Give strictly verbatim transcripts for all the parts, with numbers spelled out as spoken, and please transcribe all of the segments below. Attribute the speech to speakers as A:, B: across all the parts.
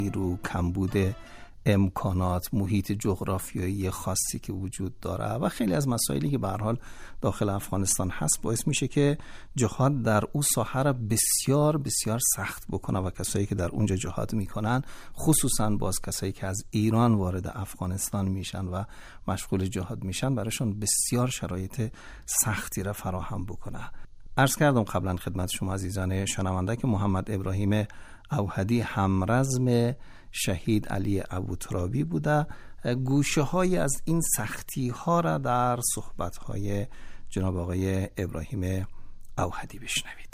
A: رو کمبود امکانات، محیط جغرافیایی خاصی که وجود داره و خیلی از مسائلی که به هر حال داخل افغانستان هست باعث میشه که جهاد در اون ساحه را بسیار بسیار سخت بکنه و کسایی که در اونجا جهاد میکنن، خصوصا باز کسایی که از ایران وارد افغانستان میشن و مشغول جهاد میشن، براشون بسیار شرایط سختی را فراهم بکنه. عرض کردم قبلا خدمت شما عزیزان شنونده که محمد ابراهیم اوحدی همرزم شهید علی ابوترابی بوده. گوشه های از این سختی ها را در صحبت های جناب آقای ابراهیم اوحدی بشنوید.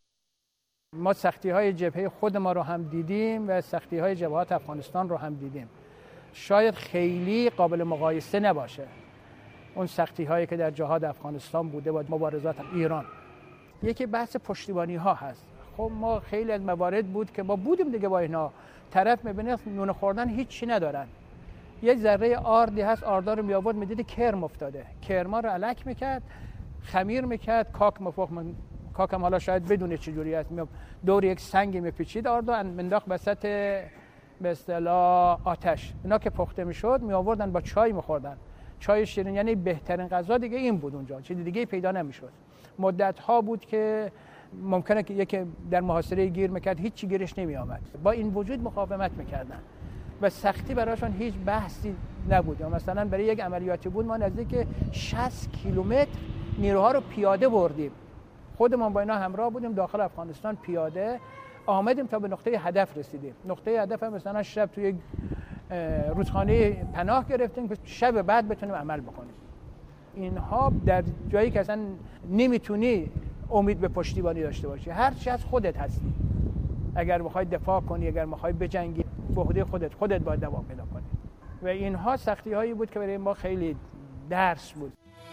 B: ما سختی های جبهه خود ما رو هم دیدیم و سختی های جبهات افغانستان رو هم دیدیم. شاید خیلی قابل مقایسه نباشه اون سختی هایی که در جهاد افغانستان بوده با مبارزات ایران. یکی بحث پشتیبانی ها هست. خب ما خیلی از موارد بود که ما بودیم دیگه با اینا، طرف میبینه نون خوردن هیچی ندارن، یه ذره آردی هست، آردا رو می آورد میدید کرم افتاده، کرما رو الک میکرد، خمیر میکرد، کاک مفوق من... کاکم حالا شاید بدونه چجوری است، دور یک سنگی میپیچید آردا منداخت وسط به اصطلاح آتش، اینا که پخته میشد می آوردن با چای میخوردن، چای شیرین. یعنی بهترین غذا دیگه این بود اونجا، چیز دیگه پیدا نمیشد. مدت ها بود که ممکنه که یکی در محاصره گیر میکرد هیچ چی گیرش نمی آمد، با این وجود مقاومت میکردن و سختی براشون هیچ بحثی نبود. مثلا برای یک عملیاتی بود ما نزدیک شصت کیلومتر نیروها رو پیاده بردیم، خودمون با اینا همراه بودیم داخل افغانستان پیاده آمدیم تا به نقطه هدف رسیدیم. نقطه هدف هم مثلا شب توی رودخانه پناه گرفتیم که شب بعد بتونیم عمل بکنیم. اینها در جایی که اصلا نمیتونی امید به پشتیبانی داشته باشی، هر چی از خودت هستی، اگر میخوای دفاع کنی، اگر میخوای بجنگی، به عهده خودت خودت باید دوام پیدا کنی. و اینها سختی هایی بود که برای ما خیلی درس بود.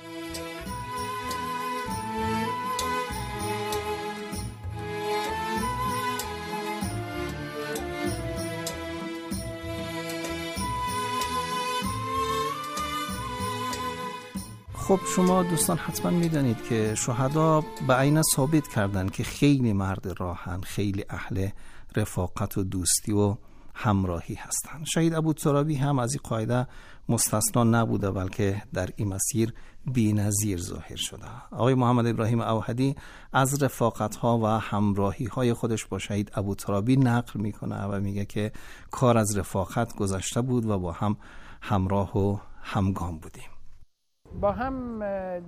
A: خب شما دوستان حتما میدانید که شهدا به عینه ثابت کردند که خیلی مرد راهن، خیلی اهل رفاقت و دوستی و همراهی هستند. شهید ابوترابی هم از این قاعده مستثنا نبوده، بلکه در این مسیر بی‌نظیر ظاهر شده. آقای محمد ابراهیم اوحدی از رفاقت‌ها و همراهی‌های خودش با شهید ابوترابی نقل میکنه و میگه که کار از رفاقت گذشته بود و با هم همراه و همگام بودیم.
B: با هم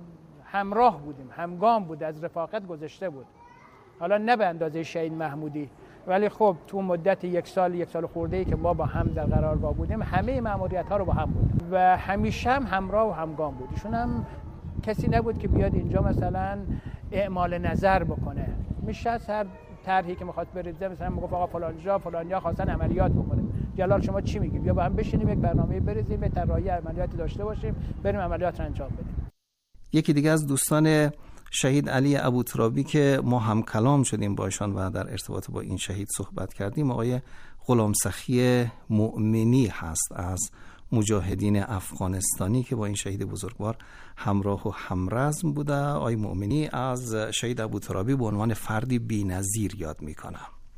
B: همراه بودیم، همگام بود، از رفاقت گذشته بود. حالا نه به اندازه شهید محمودی، ولی خب تو مدت یک سال یک سال خورده‌ای که ما با هم در قرارگاه بودیم همه مأموریت‌ها رو با هم بودیم و همیشه هم همراه و همگام بود. ایشون هم کسی نبود که بیاد اینجا مثلا اعمال نظر بکنه. میشه هر طرحی که می‌خواد بریزه مثلا میگفت آقا فلان جا فلانیا خواستن عملیات بکنه، جلال شما چی میگی؟ بیا با هم بشینیم یک برنامه بریزیم، به طراحی عملیاتی داشته باشیم، بریم عملیات رو انجام بدیم.
A: یکی دیگه از دوستان شهید علی ابوترابی که ما هم کلام شدیم باشان و در ارتباط با این شهید صحبت کردیم، آقای غلام سخی مؤمنی هست از مجاهدین افغانستانی که با این شهید بزرگوار همراه و همرزم بوده. آقای مؤمنی از شهید ابوترابی به عنوان فردی بی‌نظیر یاد میکنه.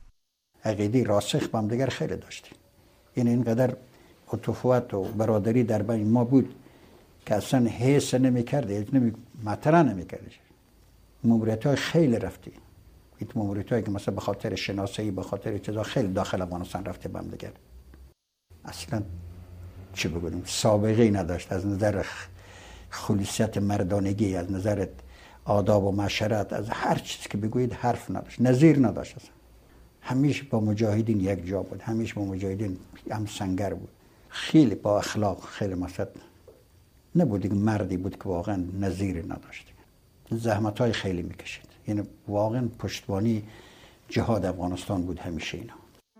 C: عقیده راسخ با هم دیگر خیلی داشتیم، این اینقدر اتفاقات و برادری در بین ما بود که اصلا حس نمی‌کرد، نمی مطرح نمی‌کرد. ماموریت‌های خیلی رفتیم، این ماموریت‌هایی که مثلا به خاطر شناسایی، به خاطر چیزا خیلی داخل افغانستان رفته با هم دیگر. اصلا چی بگویم سابقه نداشت از نظر خلوصیت مردانگی، از نظر آداب و معاشرت، از هر چیزی که بگویید حرف نداشت، نظیر نداشت. اصلا همیشه با مجاهدین یک جا بود، همیشه با مجاهدین هم سنگر بود، خیلی با اخلاق، خیلی مثلا نبود، مردی بود که واقعا نظیر نداشت. زحمت‌های خیلی میکشید، یعنی واقعا پشتوانی جهاد افغانستان بود همیشه اینا.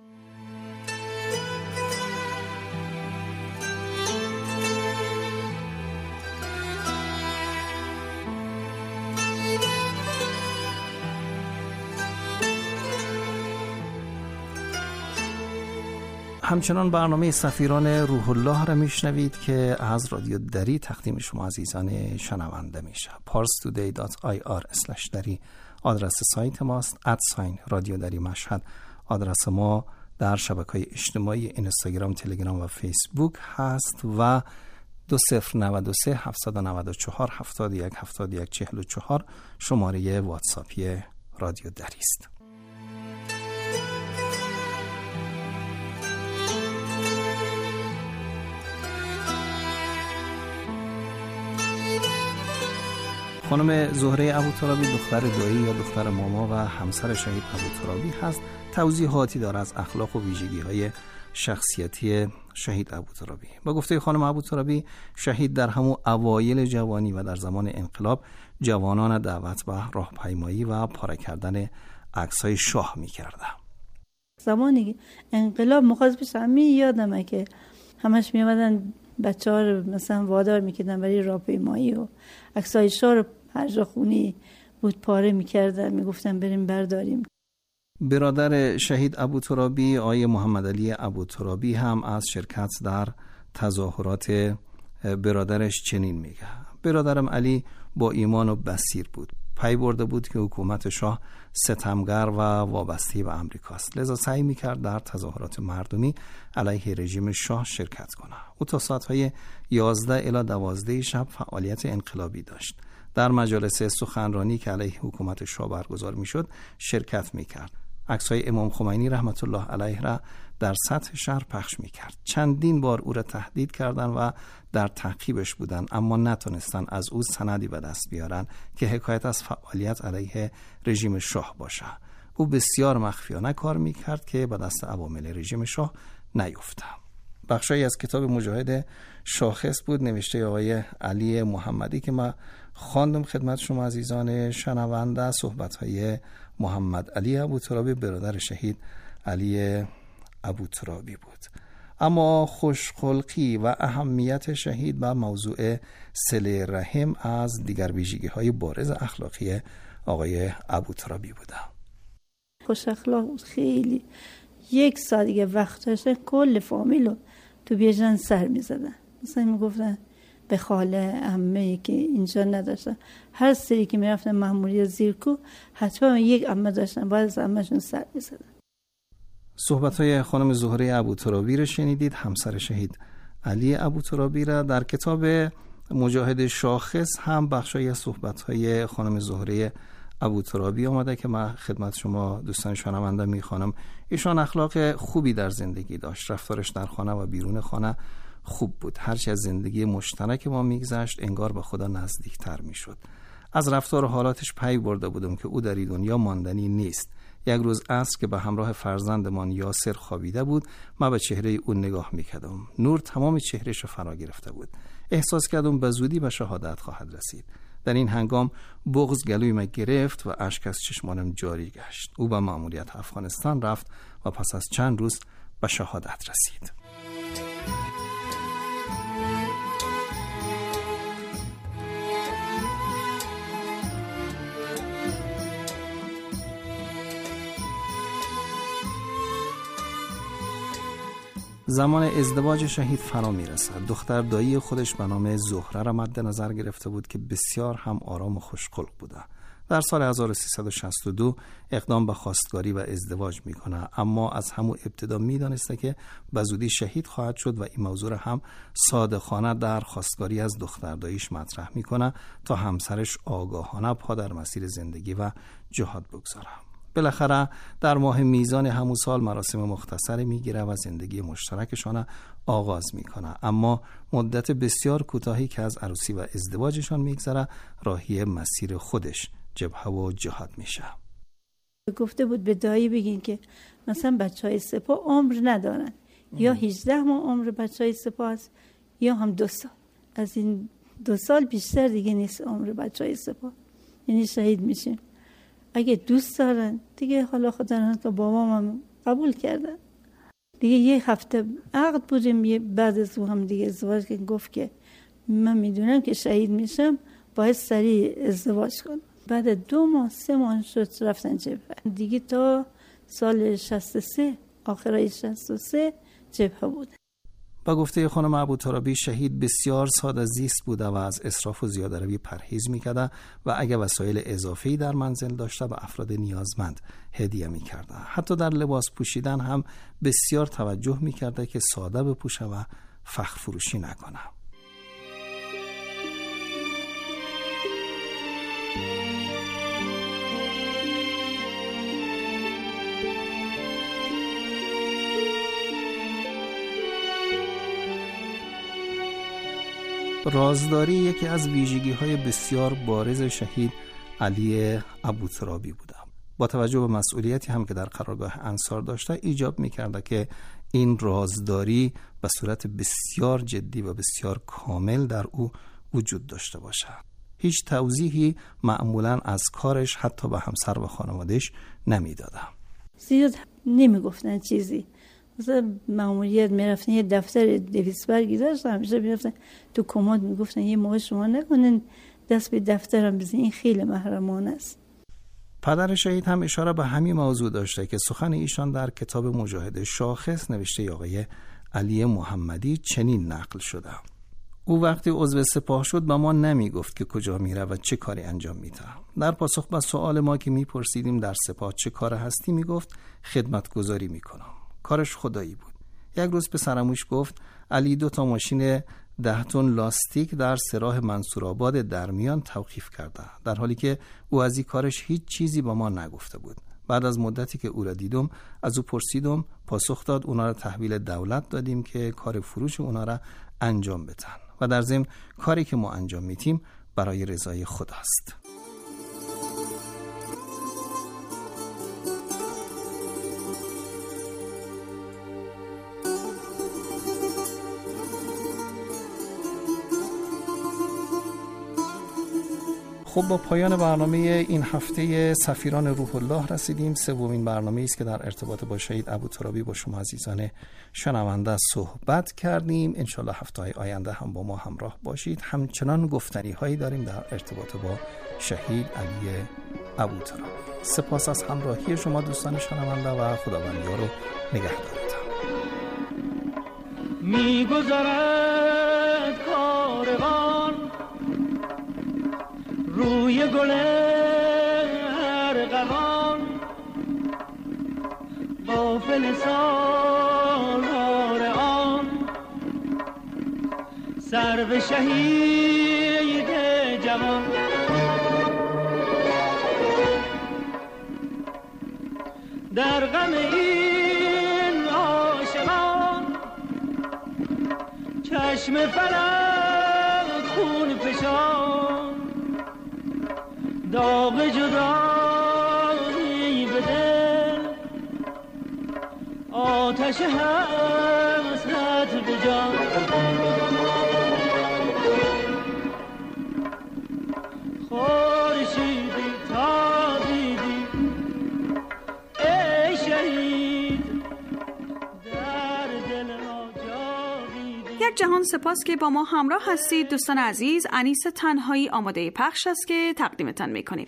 A: همچنان برنامه سفیران روح الله را میشنوید که از رادیو دری تقدیم شما عزیزان شنونده میشه. پارس تودی دات آی آر اسلش دری آدرس سایت ماست. ادساین رادیو دری مشهد آدرس ما در شبکه‌های اجتماعی اینستاگرام، تلگرام و فیسبوک هست و دو صفر نود و سه هفتصد و نود و چهار هفتاد و یک هفتاد و یک چهل و چهار شماره واتساپی رادیو دری است. خانم زهره ابوترابی دختر دایی یا دختر ماما و همسر شهید ابوترابی هست. توضیحاتی داره از اخلاق و ویژگی‌های شخصیتی شهید ابوترابی. با گفته خانم ابوترابی، شهید در همون اوایل جوانی و در زمان انقلاب جوانان دعوت و راهپیمایی و پاره کردن عکس‌های شاه می‌کرد.
D: زمانی انقلاب مخاطب بشه همین یادمه که همش می‌آمدن بچه‌ها رو مثلا وادار می‌کردن برای راهپیمایی و عکس‌های شاه رو هر جا خونی بود پاره می‌کردن، میگفتن بریم برداریم.
A: برادر شهید ابوترابی آقای محمد علی ابوترابی هم از شرکت در تظاهرات برادرش چنین میگه: برادرم علی با ایمان و بصیر بود، پی برده بود که حکومت شاه ستمگر و وابسته به امریکاست، لذا سعی میکرد در تظاهرات مردمی علیه رژیم شاه شرکت کنه. او تا ساعتهای یازده الی دوازده شب فعالیت انقلابی داشت. در مجالس سخنرانی که علیه حکومت شاه برگزار میشد شرکت میکرد. عکس‌های امام خمینی رحمت الله علیه را در سطح شهر پخش می‌کرد. چندین بار او را تهدید کردند و در تعقیبش بودند، اما نتونستند از او سندی به دست بیارن که حکایت از فعالیت علیه رژیم شاه باشه. او بسیار مخفیانه کار می‌کرد که به دست عوامل رژیم شاه نیفته. بخشی از کتاب مجاهد شاخص بود نوشته آقای علی محمدی که ما خواندم خدمت شما عزیزان شنونده. صحبت‌های محمد علی ابوترابی برادر شهید علی ابوترابی بود. اما خوشخلقی و اهمیت شهید و موضوع صله رحم از دیگر ویژگی‌های بارز اخلاقی آقای ابوترابی بوده.
D: خوش اخلاق بود خیلی. یک سال دیگه وقت داشتن کل فامیلو تو بیژن سر می‌زدن. مثلا میگفتن به خاله عمه‌ای که اینجا نداشتن، هر سری که میرفتن مأموریت زیرکو حتما یک عمه داشتن، باید از عمه‌شون سر می‌زدن.
A: صحبت‌های خانم زهره ابوترابی رو شنیدید، همسر شهید علی ابوترابی را. در کتاب مجاهد شاخص هم بخشی از صحبت‌های خانم زهره ابوترابی آمده که من خدمت شما دوستان شنونده می‌خوانم. ایشان اخلاق خوبی در زندگی داشت، رفتارش در خانه و بیرون خانه خوب بود. هرچی از زندگی مشترک ما میگذشت انگار به خدا نزدیکتر میشد. از رفتار و حالاتش پی برده بودم که او در این دنیا ماندنی نیست. یک روز عصر که به همراه فرزندمان یاسر خوابیده بود، من به چهره او نگاه میکردم. نور تمام چهرهش رو فرا گرفته بود. احساس کردم به زودی به شهادت خواهد رسید. در این هنگام بغض گلوی من گرفت و اشک از چشمانم جاری گشت. او به مأموریت افغانستان رفت و پس از چند روز به شهادت رسید. زمان ازدواج شهید فرا میرسد. دختر دایی خودش به نام زهره را مد نظر گرفته بود که بسیار هم آرام و خوشخلق بوده. در سال هزار و سیصد و شصت و دو اقدام به خواستگاری و ازدواج میکنه، اما از همون ابتدا میدانسته که به زودی شهید خواهد شد و این موضوع را هم صادقانه در خواستگاری از دختر داییش مطرح میکنه تا همسرش آگاهانه پا در مسیر زندگی و جهاد بگذاره. بالاخره در ماه میزان همون سال مراسم مختصری میگیره و زندگی مشترکشان آغاز میکنه، اما مدت بسیار کوتاهی که از عروسی و ازدواجشان میگذره راهی مسیر خودش جبهه و جهاد میشه.
D: گفته بود به دایی بگین که مثلا بچهای سپاه عمر ندارن، یا هجده ماه عمر بچهای سپاه است یا هم دو سال. از این دو سال بیشتر دیگه نیست عمر بچهای سپاه، یعنی شهید میشیم. اگه دوست دارن دیگه حالا خدا نکنه که بابام هم قبول کردن دیگه. یک هفته عقد بودیم، بعد از اون هم دیگه ازدواج که گفت که من میدونم که شهید میشم باید سریع ازدواج کنم. بعد دو ماه سه ماه شد رفتن جبهه دیگه. تا سال شصت و سه آخرای شصت و سه جبهه بود.
A: با گفته خانم ابوترابی شهید بسیار ساده زیست بوده و از اسراف و زیاده‌روی پرهیز می‌کرده و اگر وسایل اضافه‌ای در منزل داشته به افراد نیازمند هدیه می‌کرده. حتی در لباس پوشیدن هم بسیار توجه می‌کرده که ساده بپوشه و فخر فروشی نکنه. رازداری یکی از ویژگی‌های بسیار بارز شهید علی ابوترابی بوده. با توجه به مسئولیتی هم که در قرارگاه انصار داشته ایجاب می‌کرده که این رازداری به صورت بسیار جدی و بسیار کامل در او وجود داشته باشد. هیچ توضیحی معمولاً از کارش حتی به همسر و خانواده‌اش نمی‌داده.
D: زیاد نمیگفتن چیزی. مثلا ماموریت میرفتن یه دفتر دویست برگی داشت، همیشه میرفتن تو کمد میگفتن یه موقع شما نکنن دست به دفترم بزنین، این خیلی محرمانه است.
A: پدر شهید هم اشاره به همین موضوع داشته که سخن ایشان در کتاب مجاهد شاخص نوشته آقای علی محمدی چنین نقل شده: او وقتی عضو سپاه شد به ما نمی گفت که کجا میره و چه کاری انجام میده. در پاسخ به سوال ما که میپرسیدیم در سپاه چه کار هستی، میگفت خدمتگزاری میکنم. کارش خدایی بود. یک روز به سرموش گفت علی دو تا ماشین ده تن لاستیک در سراح منصورآباد در میان توقیف کرده، در حالی که او از این کارش هیچ چیزی به ما نگفته بود. بعد از مدتی که او را دیدم از او پرسیدم، پاسخ داد اونا را تحویل دولت دادیم که کار فروش اونا را انجام بدن و در ضمن کاری که ما انجام میدیم برای رضای خداست. خب با پایان برنامه این هفته سفیران روح الله رسیدیم. سومین برنامه است که در ارتباط با شهید ابوترابی با شما عزیزان شنونده صحبت کردیم. انشالله هفته‌های آینده هم با ما همراه باشید. همچنان گفتنی هایی داریم در ارتباط با شهید علی ابوترابی. سپاس از همراهی شما دوستان شنونده و خداوند یار و نگهدارتان.
E: می‌گذرد کاروان روی گل ارغوان، غافل سالار آن سرو شهید جوان. در غم این عاشقان چشم فلک خون فشان، داغ جدایی به دل، آتش حسرت به جان. خورشیدی تابیدی ای شهید، در دل ما جاویدی.
F: یک جهان سپاس که با ما همراه هستید دوستان عزیز. انیس تنهایی آماده پخش است که تقدیمتان میکنیم.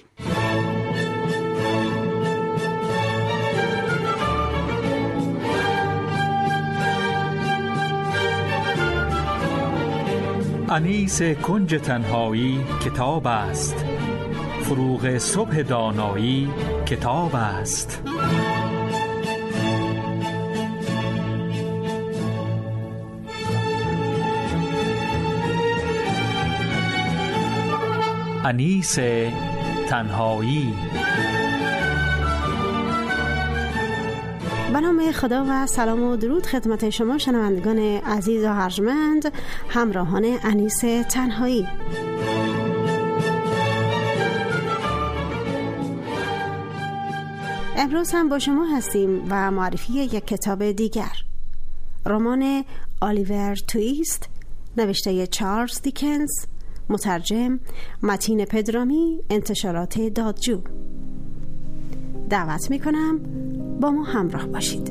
G: انیس کنج تنهایی کتاب است، فروغ صبح دانایی کتاب است. انیس تنهایی.
H: به نام خدا و سلام و درود خدمت شما شنوندگان عزیز و ارجمند، همراهان انیس تنهایی. امروز هم با شما هستیم و معرفی یک کتاب دیگر، رمان آلیور تویست نوشته چارلز دیکنز، مترجم متین پدرامی، انتشارات دادجو. دعوت میکنم با ما همراه باشید.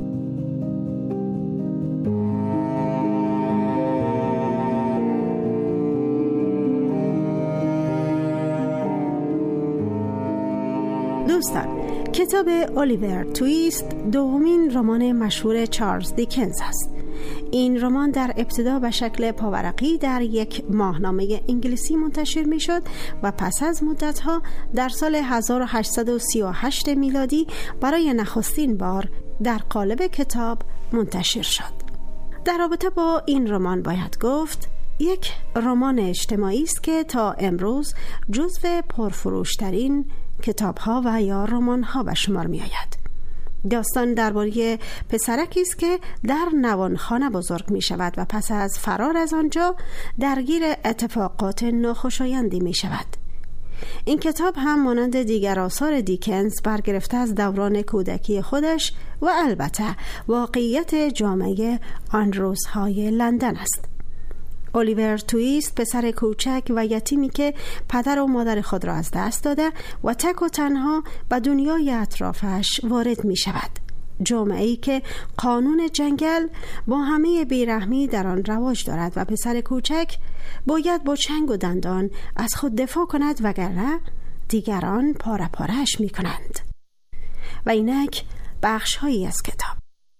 H: دوستان، کتاب الیور تویست دومین رمان مشهور چارلز دیکنز است. این رمان در ابتدا به شکل پاورقی در یک ماهنامه انگلیسی منتشر می شد و پس از مدتها در سال هزار و هشتصد و سی و هشت میلادی برای نخستین بار در قالب کتاب منتشر شد. در رابطه با این رمان باید گفت یک رمان اجتماعی است که تا امروز جزو پرفروشترین کتاب‌ها و یا رمان‌ها به شمار می‌آید. داستان درباره پسرکی است که در نوانخانه بزرگ می شود و پس از فرار از آنجا درگیر اتفاقات ناخوشایندی می شود. این کتاب هم مانند دیگر آثار دیکنز برگرفته از دوران کودکی خودش و البته واقعیت جامعه آن روزهای لندن است. الیور تویست پسر کوچک و یتیمی که پدر و مادر خود را از دست داده و تک و تنها به دنیای اطرافش وارد می شود. جامعه‌ای که قانون جنگل با همه بیرحمی در آن رواج دارد و پسر کوچک باید با چنگ و دندان از خود دفاع کند وگرنه دیگران پاره پاره‌اش می کنند. و اینک بخش هایی از کتاب.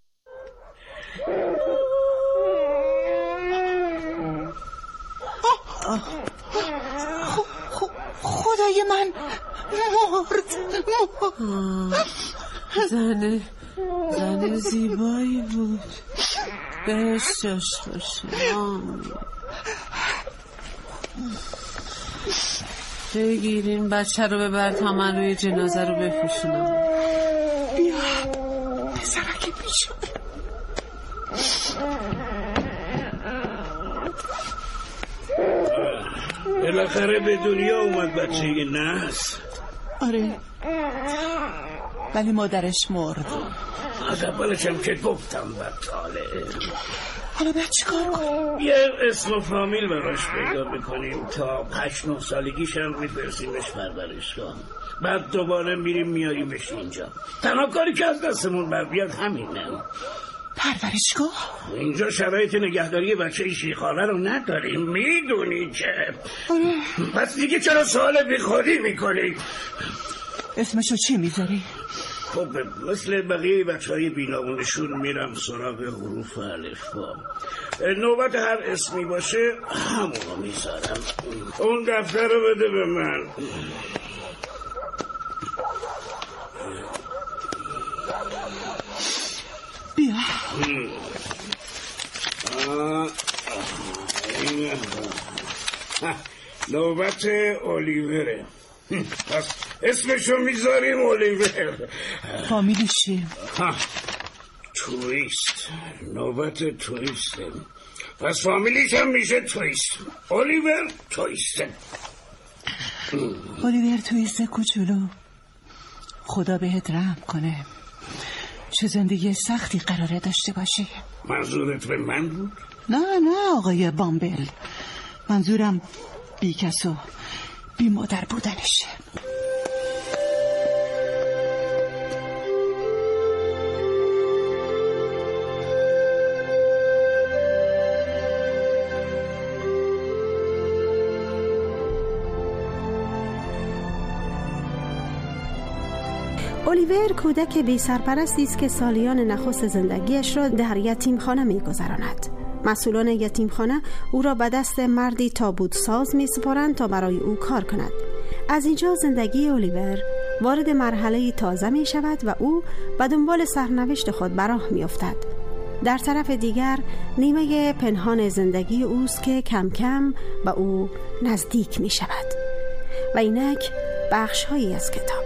I: خدای من مرد مرد
J: زن زن زیبایی بود، بهش جاش باشه. بگیرین بچه رو ببر تا من روی جنازه رو بپوشونم.
I: بیا پسرک بیچاره.
K: بالاخره به دنیا اومد بچه نحس.
I: آره ولی مادرش مرد.
K: از اولش هم که گفتم بطاله.
I: حالا باید چی کار کنیم؟
K: یه اسم و فامیل براش پیدا میکنیم تا هشت نه سالگیش هم میفرسیمش پرورشگاه، بعد دوباره میریم میاریمش اینجا. تنها کاری که از دستمون بر بیاد همینه.
I: پرورشگاه؟
K: اینجا شرایط نگهداری بچه شیخانه رو نداریم، میدونی که.
I: آره.
K: پس دیگه چرا سوال بی خودی میکنی؟
I: اسمشو چی میذاری؟
K: خب مثل بقیه بچه های بینامونشون میرم سراغ حروف الفبا. نوبت هر اسمی باشه همونو میذارم. اون دفتر رو بده به من.
I: بیا.
K: نوبت الیوره. پس اسمشو میذاریم الیور.
I: فامیلش چیه؟
K: تویست. نوبت تویسته. پس فامیلیش هم میشه تویست. الیور تویسته.
I: الیور تویسته کوچولو، خدا بهت رحم کنه. چه زندگی سختی قراره داشته باشی.
K: منظورت به من بود؟
I: نه نه آقای بامبل، منظورم بی کس و بی مادر بودنشه.
H: الیور کودک بی سرپرستی است که سالیان نخست زندگیش را در یتیمخانه می‌گذراند. مسئولان یتیمخانه او را به دست مردی تابوت ساز می‌سپارند تا برای او کار کند. از اینجا زندگی الیور وارد مرحله تازه می شود و او به دنبال سرنوشت خود به راه می‌افتد. در طرف دیگر نیمه پنهان زندگی اوست که کم کم به او نزدیک می شود. و اینک بخش‌هایی از کتاب.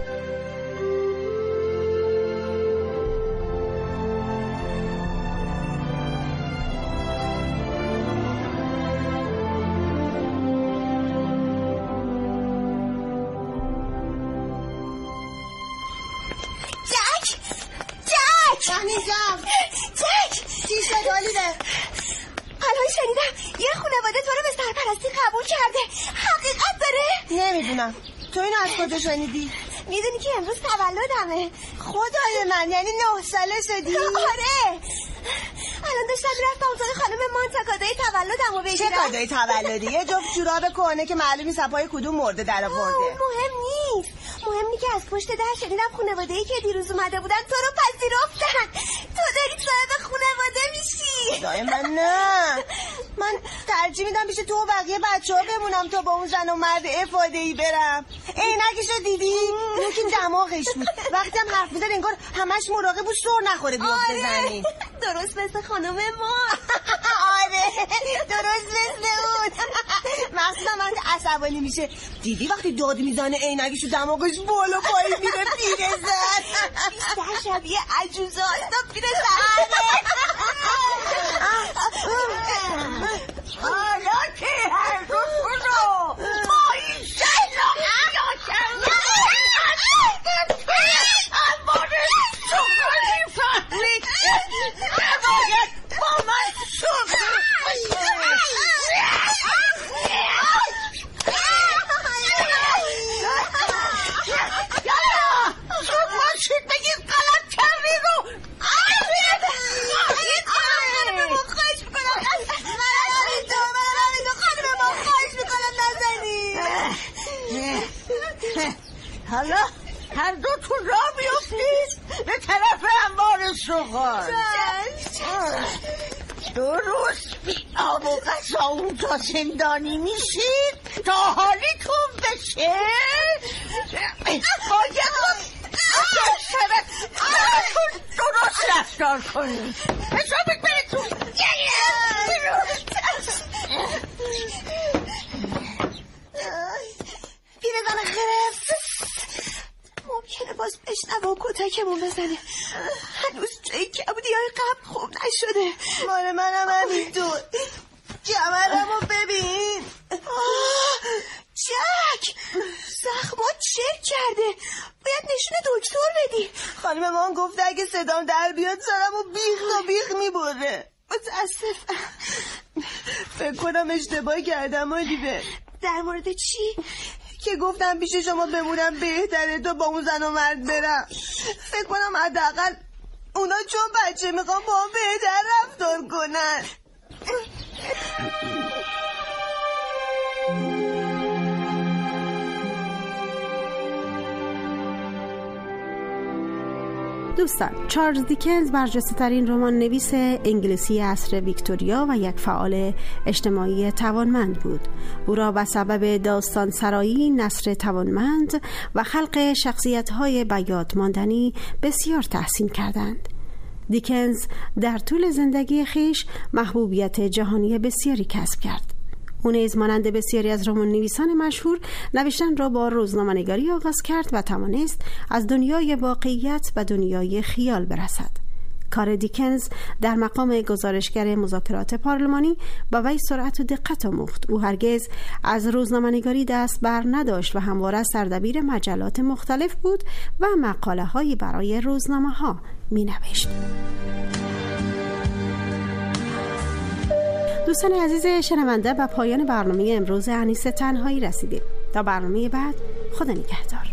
L: نمیدونم تو اینو از کجا شنیدی؟ میدونی که امروز تولدمه. خدای من یعنی نه ساله شدی؟ آره الان داشتم میرفتم اتاق خانم مانتا کادوی تولدمو بگیرم. چه کادوی تولدی؟ یه جفت جوراب کهنه که معلومی سپای کدوم مرده در آورده. مهم نیست، مهم اینه که از پشت در شنیدم خانواده‌ای که دیروز اومده بودن تو رو پذیرفتن. تو داری صاحب خانواده میشی. خدای من نه، من ترجیح میدم پیش تو و بقیه بچه ها بمونم تا با اون زن و مرد افاده ای برم. عینکشو دیدی؟ اون که دماغش بود، وقتی هم حرف میزد انگار همش مراقب بود سر نخوره بیافته زمین. درست مثل خانم ما. آره درست مثل اون. مخصوصا وقتی عصبانی میشه، دیدی وقتی داد میزنه عینکشو دماغش بالا پایین میره پیره زن. بیشتر شبیه عجوزه هستا پیره زن. حالا که هر دو رو پایین شلا یا شلا اماره سخنی فهمید نباید با من سخن یالا زود باشید بگید غلط کردی رو حالا هر دو تو راه بیفتید به طرف انبار سوغان. درست بی آب و غذا اونجا زندانی میشید تا حالیتون بشه. باید درست رفتار کنید. حسابت براتون. پیرزن خرف ممکنه باز بشنوه و کتکمون بزنه. هنوز جایی کبودی های قبل خوب نشده. مال منم همینطور. کمرمو ببین. جک زخمات چرک کرده، باید نشون دکتر بدی. خانم من گفته اگه صدام در بیاد سرمو بیخ و بیخ میبره. متاسفم، فکر کنم اشتباه کردم آلیور. در مورد چی؟ که گفتم پیش شما بمونم بهتره تا با اون زن و مرد برم. فکر کنم حداقل اونا چون بچه میخوام با هم بهتر رفتار کنن.
H: دوستان، چارلز دیکنز برجسته‌ترین رمان نویس انگلیسی عصر ویکتوریا و یک فعال اجتماعی توانمند بود. او را به سبب داستان سرایی، نثر توانمند و خلق شخصیت‌های به یاد ماندنی بسیار تحسین کردند. دیکنز در طول زندگی خیش محبوبیت جهانی بسیاری کسب کرد. او نیز مانند بسیاری از رمان نویسان مشهور نوشتن را با روزنامه‌نگاری آغاز کرد و توانست از دنیای واقعیت به دنیای خیال برسد. کار دیکنز در مقام گزارشگر مذاکرات پارلمانی با وی سرعت و دقت آموخت. او هرگز از روزنامه‌نگاری دست بر نداشت و همواره سردبیر مجلات مختلف بود و مقاله‌هایی برای روزنامه‌ها می‌نوشت. دوستان عزیز شنونده، به پایان برنامه امروز انیس تنهایی رسیدیم. تا برنامه بعد، خدا نگهدار.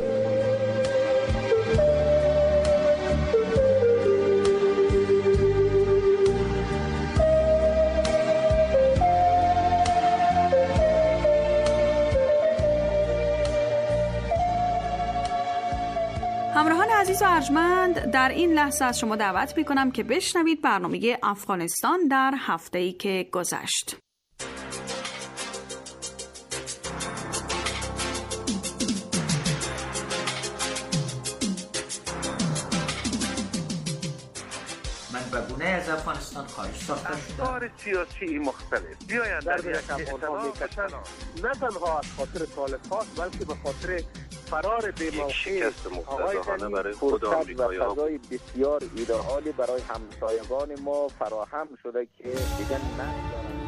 F: همراهان عزیز و ارجمند، در این لحظه از شما دعوت می‌کنم که بشنوید برنامه افغانستان در هفته‌ای که گذشت.
M: منبعگونه از افغانستان خارج ساخته شده.
N: افکار سیاسی مختلف بیایند در یک اجتماع بشن، نه تنها از خاطر طالب خاص بلکه به خاطر فرار به موقع آقای برای خود آمریکایی‌ها و فضای بسیار ایدئالی برای همسایگان ما فراهم شده که دیگه ندارن.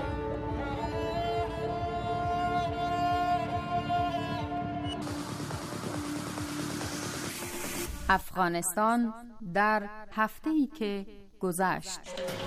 O: افغانستان در هفته‌ای که گذشت.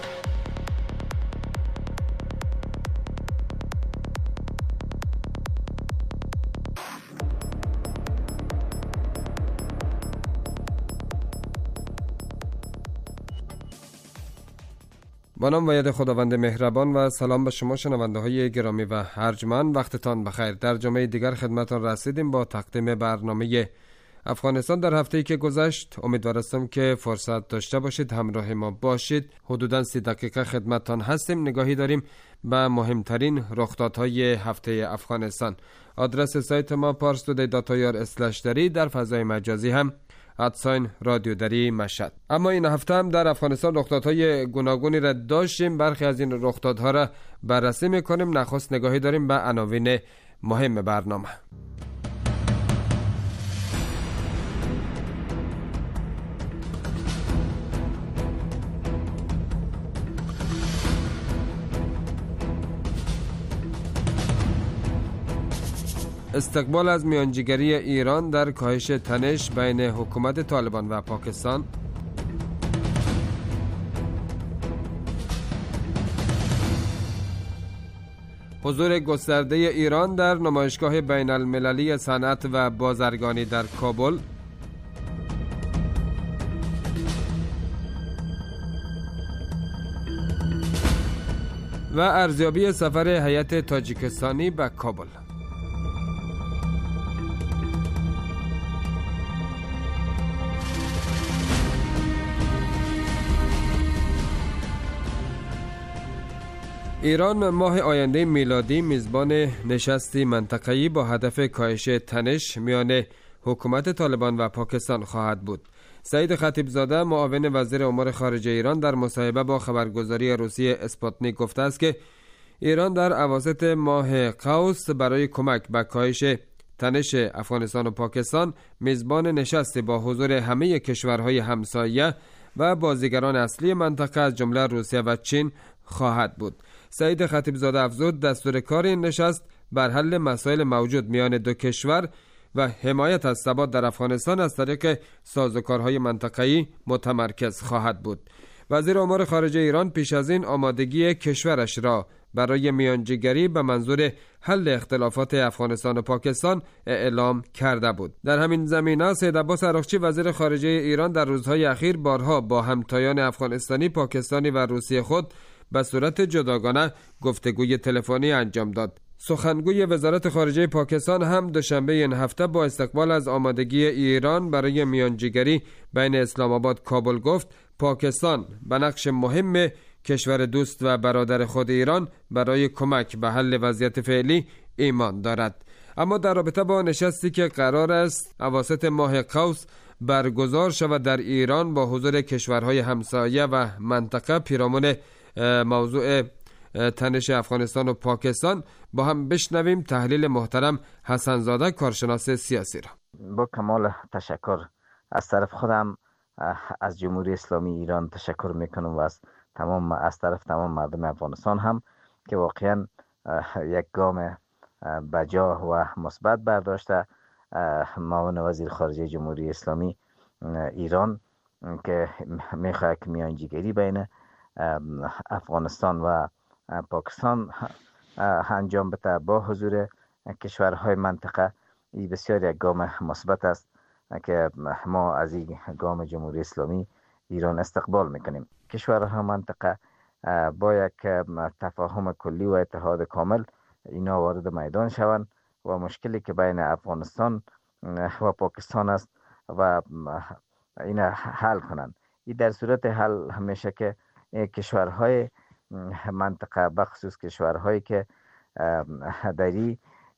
P: با نام و ید خداوند مهربان و سلام به شما شنونده های گرامی و ارجمند. وقتتان بخیر. در جمعه دیگر خدمتان رسیدیم با تقدیم برنامه افغانستان در هفته‌ای که گذشت. امیدوار هستم که فرصت داشته باشید همراه ما باشید. حدوداً سی دقیقه خدمتتان هستیم. نگاهی داریم به مهمترین رخدادهای هفته افغانستان. آدرس سایت ما پارس تودی دات آی آر اسلش دری، در فضای مجازی هم ادساین رادیو دری مشهد. اما این هفته هم در افغانستان رخدادهای گوناگونی را داشتیم. برخی از این رخدادها را بررسی میکنیم. نخست نگاهی داریم به عناوین مهم برنامه. استقبال از میانجیگری ایران در کاهش تنش بین حکومت طالبان و پاکستان. حضور گسترده ایران در نمایشگاه بین المللی صنعت و بازرگانی در کابل. و ارزیابی سفر هیئت تاجیکستانی به کابل. ایران ماه آینده میلادی میزبان نشستی منطقه‌ای با هدف کاهش تنش میان حکومت طالبان و پاکستان خواهد بود. سعید خطیبزاده معاون وزیر امور خارجه ایران در مصاحبه با خبرگزاری روسی اسپوتنیک گفته است که ایران در اواسط ماه قوس برای کمک به کاهش تنش افغانستان و پاکستان میزبان نشستی با حضور همه کشورهای همسایه و بازیگران اصلی منطقه از جمله روسیه و چین خواهد بود. سعید خطیبزاده افزود دستور کار این نشست بر حل مسائل موجود میان دو کشور و حمایت از ثبات در افغانستان از طریق سازوکارهای منطقه‌ای متمرکز خواهد بود. وزیر امور خارجه ایران پیش از این آمادگی کشورش را برای میانجیگری به منظور حل اختلافات افغانستان و پاکستان اعلام کرده بود. در همین زمینه سید عباس عراقچی وزیر خارجه ایران در روزهای اخیر بارها با همتایان افغانستانی، پاکستانی و روسی خود به صورت جداگانه گفتگوی تلفنی انجام داد. سخنگوی وزارت خارجه پاکستان هم دوشنبه این هفته با استقبال از آمادگی ایران برای میانجیگری بین اسلام آباد کابل گفت پاکستان به نقش مهم کشور دوست و برادر خود ایران برای کمک به حل وضعیت فعلی ایمان دارد. اما در رابطه با نشستی که قرار است اواسط ماه قوس برگزار شود در ایران با حضور کشورهای همسایه و منطقه پیرامون موضوع تنش افغانستان و پاکستان، با هم بشنویم تحلیل محترم حسن زاده کارشناس سیاسی را.
Q: با کمال تشکر از طرف خودم از جمهوری اسلامی ایران تشکر میکنم و از تمام از طرف تمام مردم افغانستان هم که واقعا یک گام بجا و مثبت برداشته. معاون وزیر خارجه جمهوری اسلامی ایران که میخواد که میانجیگری بین افغانستان و پاکستان انجام بده با حضور کشورهای منطقه، این بسیار یک گام مثبت است که ما از این گام جمهوری اسلامی ایران استقبال میکنیم. کشورهای منطقه با یک تفاهم کلی و اتحاد کامل اینا وارد میدان شوند و مشکلی که بین افغانستان و پاکستان است و اینا حل کنند. این در صورت حل همیشه که کشورهای منطقه بخصوص کشورهایی که دری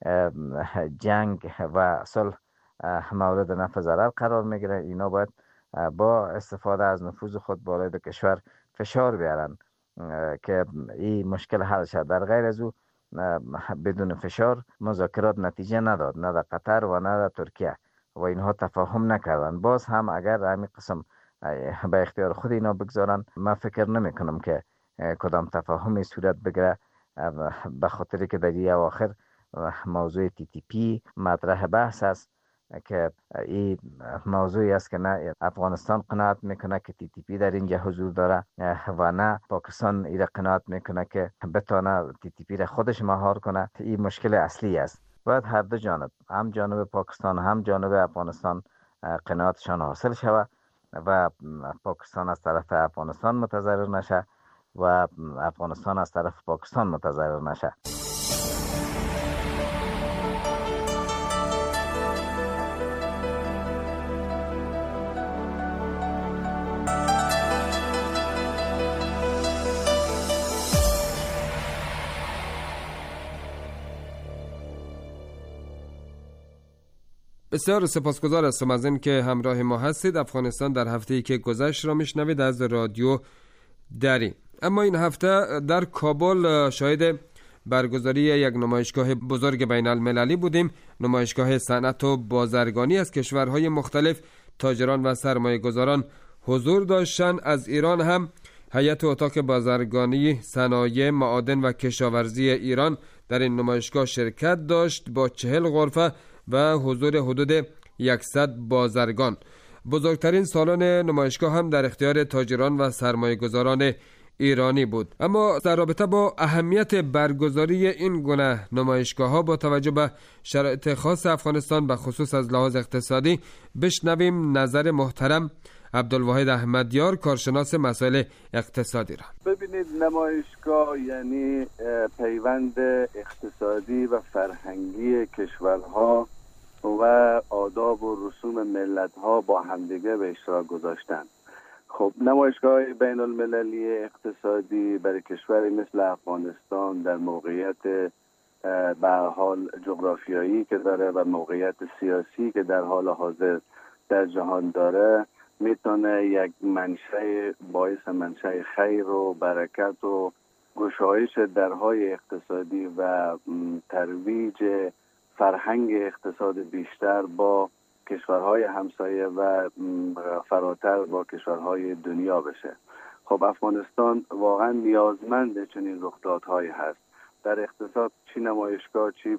Q: جنگ و صلح مورد نفع ضرر قرار میگیره، اینا باید با استفاده از نفوذ خود بالای دو کشور فشار بیارن که این مشکل حل شد. در غیر از او بدون فشار مذاکرات نتیجه نداد، نه در قطر و نه در ترکیه و اینها تفاهم نکردن. باز هم اگر همین قسم به اختیار خود اینا بگذارن، من فکر نمی کنم که کدام تفاهمی صورت بگیره، به خاطر که در این اواخر موضوع تی تی پی مطرح بحث است که این موضوعی است که نه افغانستان قناعت میکنه که تی تی پی در اینجا حضور داره و نه پاکستان ایره قناعت میکنه که بتونه تی تی پی را خودش مهار کنه. این مشکل اصلی است. باید هر دو جانب، هم جانب پاکستان هم جانب افغانستان، قناعتشان حاصل شود و پاکستان از طرف افغانستان متضرر نشه و افغانستان از طرف پاکستان متضرر نشه.
P: بسیار سپاسگزار هستم از این که همراه ما هستید. افغانستان در هفته‌ای که گذشت را میشنوید از رادیو دری. اما این هفته در کابل شاهد برگزاری یک نمایشگاه بزرگ بین المللی بودیم. نمایشگاه صنعت و بازرگانی از کشورهای مختلف. تاجران و سرمایه گذاران حضور داشتند. از ایران هم هیئت اتاق بازرگانی صنایع معادن و کشاورزی ایران در این نمایشگاه شرکت داشت با چهل غرفه و حضور حدود صد بازرگان. بزرگترین سالن نمایشگاه هم در اختیار تاجران و سرمایه گذاران ایرانی بود. اما در رابطه با اهمیت برگزاری این گونه نمایشگاه ها با توجه به شرایط خاص افغانستان به خصوص از لحاظ اقتصادی بشنویم نظر محترم عبدالواحد احمدیار کارشناس مسائل اقتصادی را.
R: ببینید، نمایشگاه یعنی پیوند اقتصادی و فرهنگی کشورها و آداب و رسوم ملت‌ها با همدیگه به اشتراک گذاشتن. خب نمایشگاه بین المللی اقتصادی برای کشوری مثل افغانستان در موقعیت به حال جغرافیایی که داره و موقعیت سیاسی که در حال حاضر در جهان داره میتونه یک منشأ باعث منشأ خیر و برکت و گشایش درهای اقتصادی و ترویج فرهنگ اقتصاد بیشتر با کشورهای همسایه و فراتر با کشورهای دنیا بشه. خب افغانستان واقعا نیازمند چنین رخدادهایی هست. در اقتصاد چی نمایشگاه، چی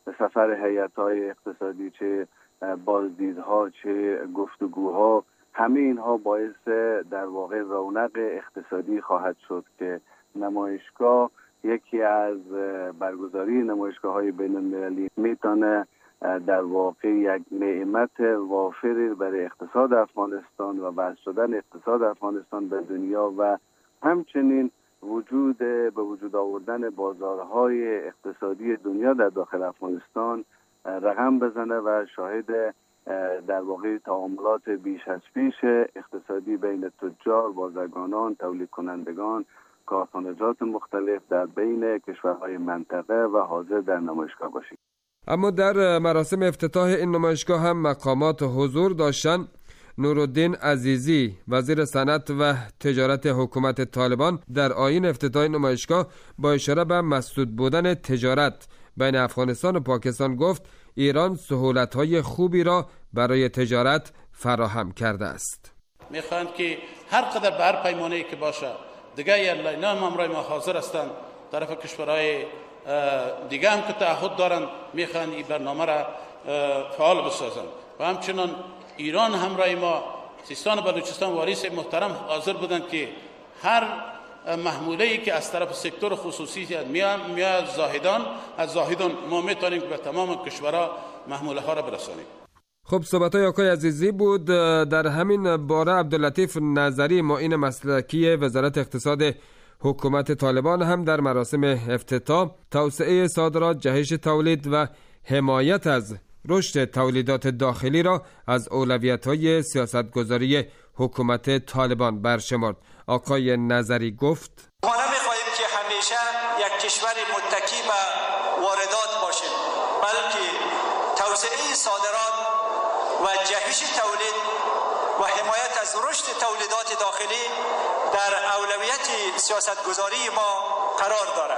R: سفر هیئت‌های اقتصادی، چه بازدیدها، چه گفتگوها، همه اینها باعث در واقع رونق اقتصادی خواهد شد که نمایشگاه یکی از برگزاری نمایشگاه‌های بین‌المللی میتونه در واقع یک نعمت وافری برای اقتصاد افغانستان و وصل شدن اقتصاد افغانستان به دنیا و همچنین وجود به وجود آوردن بازارهای اقتصادی دنیا در داخل افغانستان رقم بزنه و شاهد در واقع تعاملات بیش از پیش اقتصادی بین تجار، بازرگانان، تولید کنندگان، کارخانجات مختلف در بین کشورهای منطقه و حاضر در نمایشگاه باشید.
P: اما در مراسم افتتاح این نمایشگاه هم مقامات حضور داشتن. نورالدین عزیزی وزیر صنعت و تجارت حکومت طالبان در آیین افتتاح نمایشگاه با اشاره به مسدود بودن تجارت بین افغانستان و پاکستان گفت ایران سهولت‌های خوبی را برای تجارت فراهم کرده است.
S: میخواهند که هر قدر به هر پیمانه‌ای که باشه دیگه اینا هم امرای ما حاضر هستند طرف کشورهای دیگه هم که تعهد دارند میخواهند این برنامه را فعال بسازند و همچنان ایران همراه ما سیستان و بلوچستان واریس محترم حاضر بودند که هر محموله‌ای که از طرف سکتور خصوصی میاد میاد زاهدان از زاهدان ما میتونیم به تمام کشورها محموله ها را برسانیم.
P: خب صحبت‌های آقای عزیزی بود. در همین باره عبداللطیف نظری معین مسلکی وزارت اقتصاد حکومت طالبان هم در مراسم افتتاح توسعه صادرات، جهش تولید و حمایت از رشد تولیدات داخلی را از اولویت‌های سیاستگذاری حکومت طالبان برشمرد. آقای نظری گفت:
T: ما نمی‌خواهیم که همیشه یک کشور متکی به واردات باشیم، بلکه توسعه صادرات و جهش تولید و حمایت از رشد تولیدات داخلی در اولویت سیاستگذاری ما قرار دارد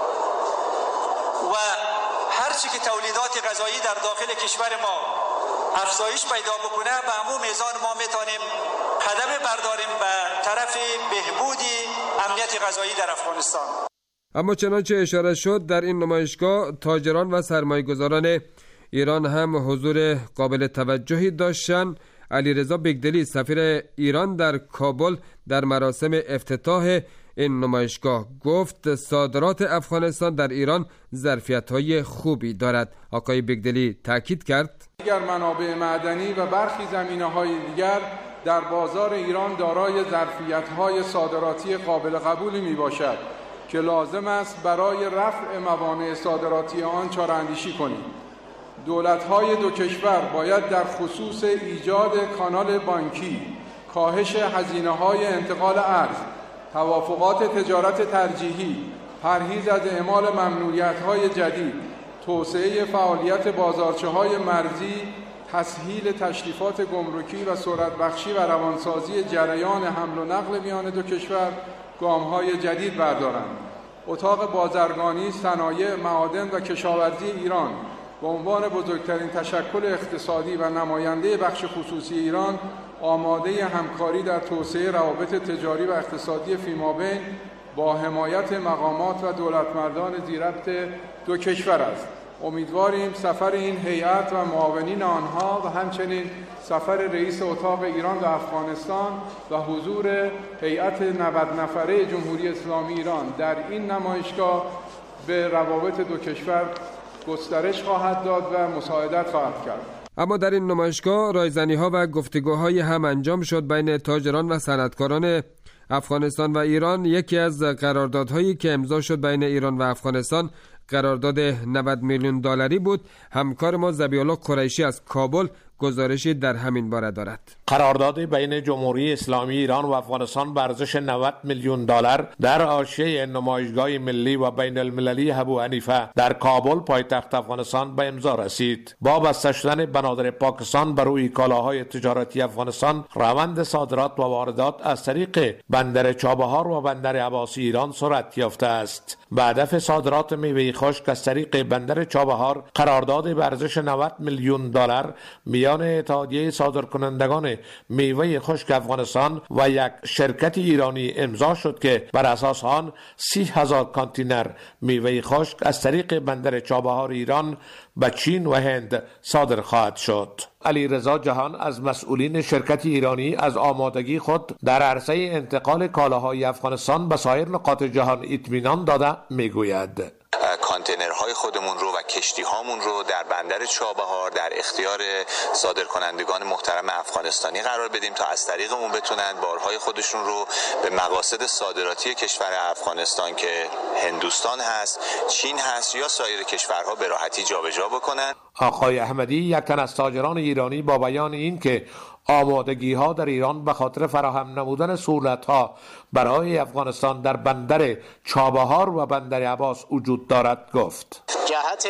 T: و هرچی که تولیدات غذایی در داخل کشور ما افزایش پیدا بکنه به همون میزان ما میتونیم قدم برداریم به طرف بهبود امنیت غذایی در افغانستان.
P: اما چنانچه اشاره شد در این نمایشگاه تاجران و سرمایه‌گذاران ایران هم حضور قابل توجهی داشتند. علیرضا بگدلی سفیر ایران در کابل در مراسم افتتاح این نمایشگاه گفت صادرات افغانستان در ایران ظرفیت‌های خوبی دارد. آقای بگدلی تاکید کرد
U: دیگر منابع معدنی و برخی زمینه‌های دیگر در بازار ایران دارای ظرفیت‌های صادراتی قابل قبولی میباشد که لازم است برای رفع موانع صادراتی آن چاره‌اندیشی کنیم. دولت‌های دو کشور باید در خصوص ایجاد کانال بانکی، کاهش هزینه‌های انتقال ارز، توافقات تجارت ترجیحی، پرهیز از اعمال ممنوعیت‌های جدید، توسعه فعالیت بازارچه‌های مرزی، تسهیل تشریفات گمرکی و سرعت بخشی و روانسازی جریان حمل و نقل میان دو کشور گام‌های جدید بردارند. اتاق بازرگانی، صنایع، معادن و کشاورزی ایران به عنوان بزرگترین تشکل اقتصادی و نماینده بخش خصوصی ایران آماده همکاری در توسعه روابط تجاری و اقتصادی فیمابین با حمایت مقامات و دولتمردان ذی‌ربط دو کشور است. امیدواریم سفر این هیئت و معاونین آنها و همچنین سفر رئیس اتاق ایران و افغانستان و حضور هیئت نود نفره جمهوری اسلامی ایران در این نمایشگاه به روابط دو کشور گسترش خواهد داد و مساعدت خواهد کرد.
P: اما در این نمایشگاه رایزنی‌ها و گفتگوهای هم انجام شد بین تاجران و صنعتکاران افغانستان و ایران. یکی از قراردادهایی که امضا شد بین ایران و افغانستان قرارداد نود میلیون دلاری بود. همکار ما ذبیح‌الله قریشی از کابل گزارشی در همین باره دارد.
B: قرارداد بین جمهوری اسلامی ایران و افغانستان به ارزش نود میلیون دلار در حاشیه نمایشگاه ملی و بین المللی ابو حنیفه در کابل پایتخت افغانستان به امضا رسید. با بسته شدن بنادر پاکستان بر روی کالاهای تجارتی افغانستان، روند صادرات و واردات از طریق بندر چابهار و بندر عباسی ایران سرعت یافته است. به هدف صادرات میوه خشک از طریق بندر چابهار قرارداد به ارزش نود میلیون دلار میان اتحادیه صادرکنندگان میوه خشک افغانستان و یک شرکت ایرانی امضا شد که بر اساس آن سی هزار کانتینر میوه خشک از طریق بندر چابهار ایران به چین و هند صادر خواهد شد. علی رضا جهان از مسئولین شرکت ایرانی از آمادگی خود در عرصه انتقال کالاهای افغانستان به سایر نقاط جهان اطمینان داده میگوید
V: کانتینرهای خودمون رو و کشتی هامون رو در بندر چابهار در اختیار صادرکنندگان محترم افغانستانی قرار بدیم تا از طریق اون بتونن بارهای خودشون رو به مقاصد صادراتی کشور افغانستان که هندوستان هست، چین هست یا سایر کشورها به راحتی جابجا بکنن.
B: آقای احمدی، یک تن از تاجران ایرانی، با بیان این که آمادگی ها در ایران به خاطر فراهم نمودن سهولت ها برای افغانستان در بندر چابهار و بندر عباس وجود دارد گفت.
W: جهت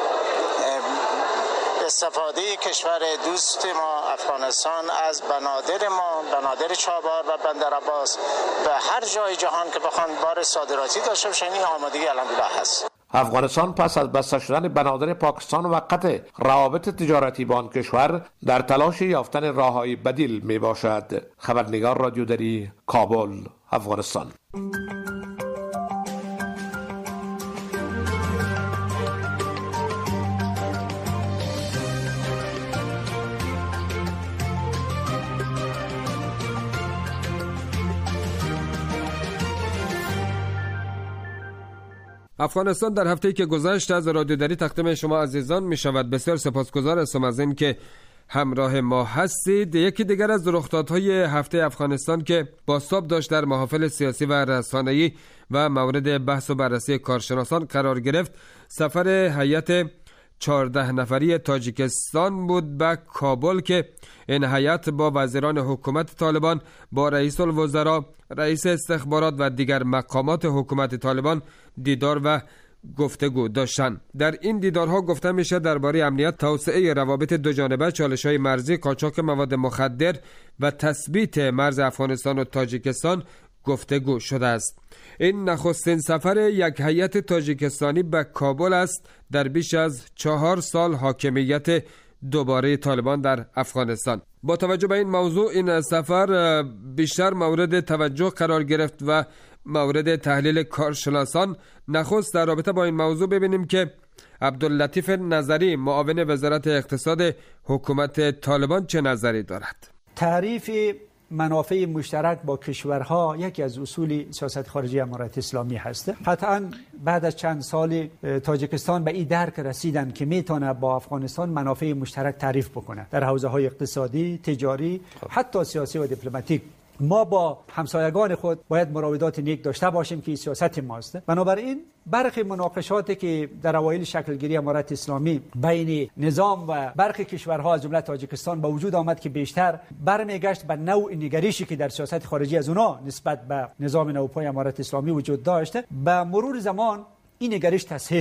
W: استفاده کشور دوست ما افغانستان از بنادر ما، بنادر چابهار و بندر عباس به هر جای جهان که بخوان بار صادراتی داشته باشن، این آمادگی الحمدلله هست.
B: افغانستان پس از بسته شدن بنادر پاکستان و قطع روابط تجارتی با آن کشور در تلاش یافتن راههای بدیل می باشد. خبرنگار رادیو دری، کابل، افغانستان.
P: افغانستان در هفته‌ای که گذشت از رادیو دری تقدیم شما عزیزان می شود. بسیار سپاسگزار هستم از این که همراه ما هستید. یکی دیگر از رخدادهای هفته افغانستان که بازتاب داشت در محافل سیاسی و رسانه‌ای و مورد بحث و بررسی کارشناسان قرار گرفت، سفر هیئت چهارده نفری تاجیکستان بود به کابل که این هیئت با وزیران حکومت طالبان، با رئیس الوزراء، رئیس استخبارات و دیگر مقامات حکومت طالبان دیدار و گفتگو داشتند. در این دیدارها گفته میشه درباره امنیت، توسعه روابط دو جانبه، چالش‌های مرزی، قاچاق مواد مخدر و تثبیت مرز افغانستان و تاجیکستان گفتگو شده است. این نخستین سفر یک هیئت تاجیکستانی به کابل است در بیش از چهار سال حاکمیت دوباره طالبان در افغانستان. با توجه به این موضوع، این سفر بیشتر مورد توجه قرار گرفت و مورد تحلیل کارشناسان. نخست در رابطه با این موضوع ببینیم که عبداللطیف نظری، معاون وزارت اقتصاد حکومت طالبان، چه نظری دارد.
C: تعریف منافع مشترک با کشورها یکی از اصول سیاست خارجی امارت اسلامی هست. قطعا بعد از چند سال تاجیکستان به این درک رسیدن که میتونه با افغانستان منافع مشترک تعریف بکنه در حوزه های اقتصادی، تجاری، حتی سیاسی و دیپلماتیک. ما با همسایگان خود باید مراودات نیک داشته باشیم که سیاست ماست. بنابراین برخی مناقشاتی که در اوایل شکلگیری امارت اسلامی بین نظام و برخی کشورها از جمله تاجیکستان به وجود آمد که بیشتر برمیگشت به نوع نگریشی که در سیاست خارجی از اونا نسبت به نظام نوپای امارت اسلامی وجود داشته. به مرور زمان این نگریش تصحیح شد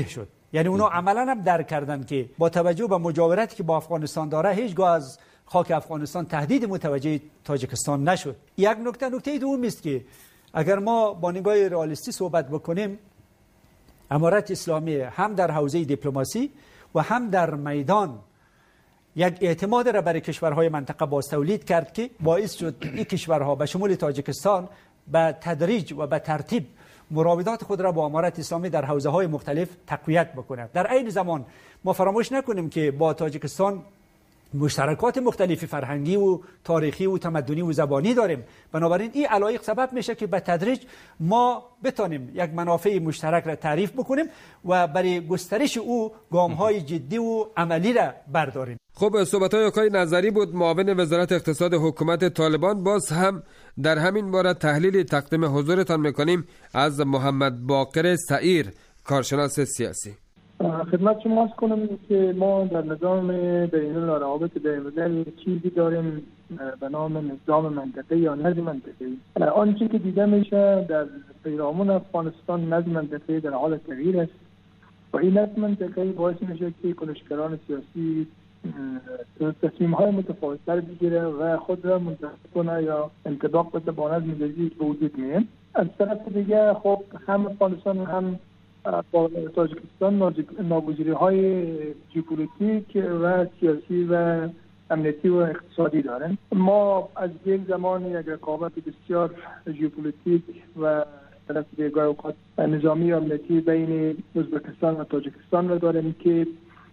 A: یعنی اونا عملا هم درک کردن که با توجه به مجاورتی که با افغانستان داره هیچگاه از خاک افغانستان تهدید متوجه تاجیکستان نشد. یک نکته نکته دوم است که اگر ما با نگاه رئالیستی صحبت بکنیم، امارت اسلامی هم در حوزه دیپلماسی و هم در میدان یک اعتماد را برای کشورهای منطقه باز تولید کرد که باعث شد این کشورها به شمول تاجیکستان به تدریج و به ترتیب مراودات خود را با امارت اسلامی در حوزه‌های مختلف تقویت بکنند. در عین زمان ما فراموش نکنیم که با تاجیکستان مشترکات مختلف فرهنگی و تاریخی و تمدنی و زبانی داریم. بنابراین این علایق سبب میشه که به تدریج ما بتونیم یک منافع مشترک را تعریف بکنیم و برای گسترش او گام‌های جدی و عملی را برداریم.
P: خب صحبت‌های آقای نظری بود، معاون وزارت اقتصاد حکومت طالبان. باز هم در همین باره تحلیل تقدیم حضورتان میکنیم از محمد باقر سعیر، کارشناس سیاسی.
D: خدمت شما عرض کنم که ما در نظام بین‌الروابط بین‌الملل چیزی داریم به نام نظام منطقه‌ای یا نظم منطقه‌ای. آنچه که دیده میشه در پیرامون افغانستان نظم منطقه‌ای در حال تغییر است و این نظم منطقه‌ای باعث میشه که کنشگران سیاسی تصمیم‌های متفاوت‌تر بگیره و خود را منتخب کنه یا انطباق بده با نظم جدید به وجود میاد. از طرف دیگه خب هم افغانستان هم با تاجیکستان ناگزیری‌های ژئوپلیتیک و سیاسی و امنیتی و اقتصادی دارن. ما از یک زمان یک رقابت بسیار ژئوپلیتیک و طرف دیگه اوقات نظامی و امنیتی بین ازبکستان و تاجیکستان را داریم که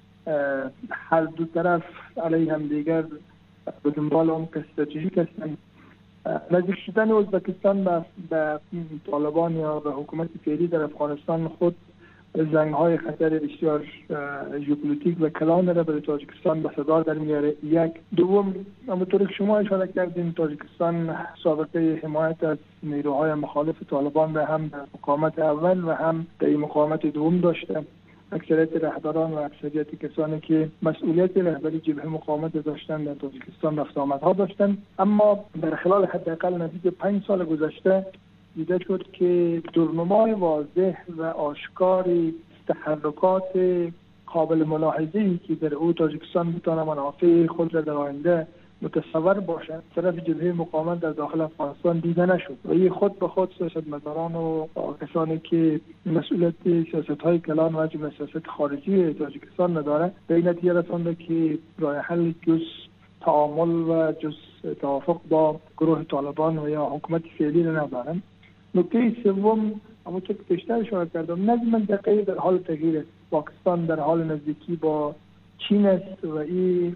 D: هر دو طرف علیه هم دیگر به دنبال اون استراتژیک هستند. نزدیک شدن ازبکستان به, به طالبان یا به حکومت فعلی در افغانستان خود زنگ‌های خطر بسیار ژئوپلیتیک و کلان را برای تاجیکستان به صدا در میاره. یک دوم، همونطور که شما اشاره کردین، تاجیکستان سابقه حمایت از نیروهای مخالف طالبان را هم در مقاومت اول و هم در مقاومت دوم داشته. اکثریت رهبران و اکثریت کسانی که مسئولیت رهبری جبهه مقاومت داشتن در تاجیکستان رفت آمدها داشتن، اما در خلال حداقل نزدیک پنج سال گذشته دیده شد که دورنمای واضح و آشکاری تحرکات قابل ملاحظه‌ای که در او تاجیکستان میتونه منافع خود را در آینده متصور باشد طرف جبهه مقاومت در داخل افغانستان دیده نشد و این خود به خود سیاستمداران و کسانی که مسئولیت سیاست‌های کلان و جمله سیاست خارجی تاجیکستان نداره به این نتیجه رسانده که راه حل جز تعامل و جز توافق با گروه طالبان و یا حکومت فعلی ندارن. نکته سوم، همونطور که پیشتر اشاره کردم، نظم منطقه‌ای در حال تغییر است. پاکستان در حال نزدیکی با چین است و این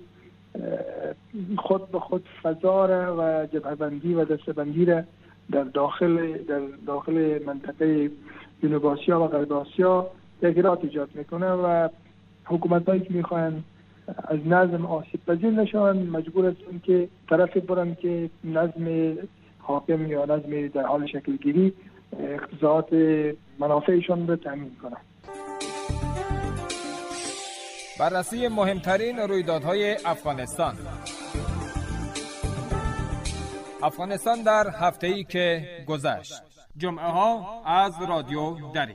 D: خود به خود فضا و جبهه‌بندی و دسته‌بندی را در داخل در داخل منطقه جنوب آسیا و غرب آسیا تغییرات ایجاد میکنه و حکومت‌هایی که میخواهند از نظم آسیب پذیر نشوند مجبور هستند که طرفی برن که نظم حاکم یا نظم در حال شکل گیری اقتضاعات منافعشان را تامین کنند.
E: بررسی مهمترین رویدادهای افغانستان. افغانستان در هفته‌ای که گذشت. جمعه ها از رادیو دری.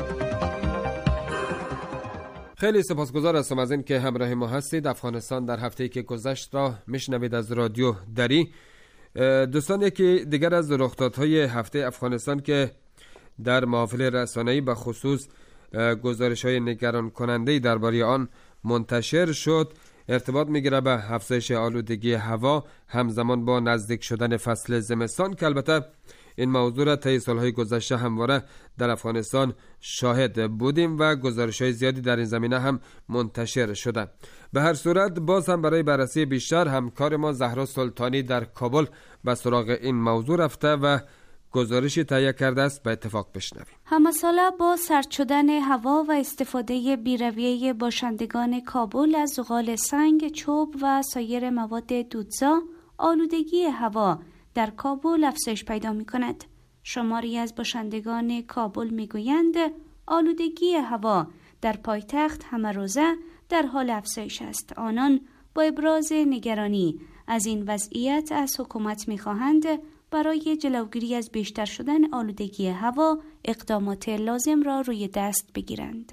P: خیلی سپاسگزار هستم از این که همراه ما هستید. افغانستان در هفته‌ای که گذشت را میشنوید از رادیو دری. دوستان، یکی دیگر از رخدادهای هفته افغانستان که در محافل رسانه‌ای به خصوص گزارش‌های نگران کننده درباره آن منتشر شد ارتباط میگیره به افزایش آلودگی هوا همزمان با نزدیک شدن فصل زمستان که البته این موضوع را طی سالهای گذشته همواره در افغانستان شاهد بودیم و گزارش‌های زیادی در این زمینه هم منتشر شده. به هر صورت باز هم برای بررسی بیشتر همکار ما زهرا سلطانی در کابل به سراغ این موضوع رفته و گزارشی تهیه کرده است. به اتفاق بشنویم.
X: همساله با سرد شدن هوا و استفاده بی‌رویه باشندگان کابل از زغال سنگ، چوب و سایر مواد دودزا، آلودگی هوا در کابل افزایش پیدا می کند. شماری از باشندگان کابل می گویند آلودگی هوا در پایتخت همه روزه در حال افزایش است. آنان با ابراز نگرانی از این وضعیت از حکومت می خواهند برای جلوگیری از بیشتر شدن آلودگی هوا اقدامات لازم را روی دست بگیرند.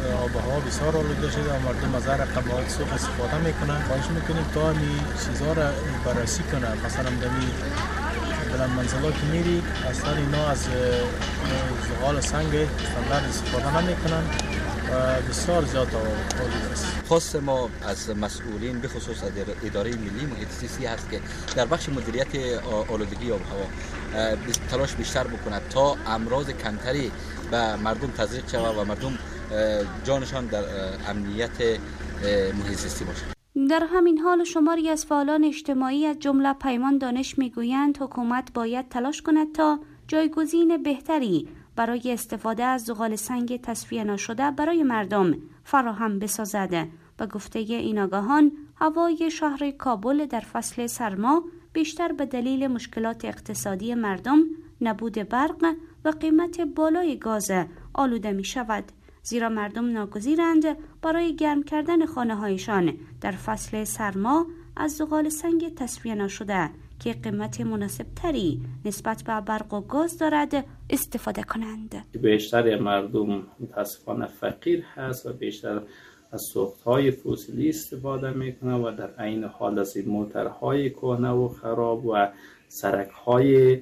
G: آب و هوا بسیار آلوده شده و مردم از هر رقم مواد سوخت استفاده میکنن. خواهش میکنیم تا می چیزها را بررسی کنن. مثلا دمی بلند منزلا که میری اصلا اینا از زغال سنگ استاندارد استفاده نمیکنن و بسیار زیاد آلوده است.
I: خاص ما از مسئولین به خصوص از اداره ملی محیط زیستی هست که در بخش مدیریت آلودگی آب و هوا تلاش بیشتر بکند تا امراض کمتری به مردم تزریق شود و مردم جانشان در امنیت محیط زیستی باشد.
X: در همین حال شماری از فعالان اجتماعی از جمله پیمان دانش میگویند حکومت باید تلاش کند تا جایگزین بهتری برای استفاده از زغال سنگ تصفیه نشده برای مردم فراهم بسازد. به گفته این آگاهان، هوای شهر کابل در فصل سرما بیشتر به دلیل مشکلات اقتصادی مردم، نبود برق و قیمت بالای گاز آلوده می شود. زیرا مردم ناگزیرند برای گرم کردن خانه هایشان در فصل سرما از زغال سنگ تصفیه نشده که قیمت مناسب تری نسبت به برق و گاز دارد استفاده کنند.
J: بیشتر مردم متاسفانه فقیر هست و بیشتر از سوختهای فسیلی استفاده میکنه و در عین حال از موترهای کهنه و خراب و سرکهای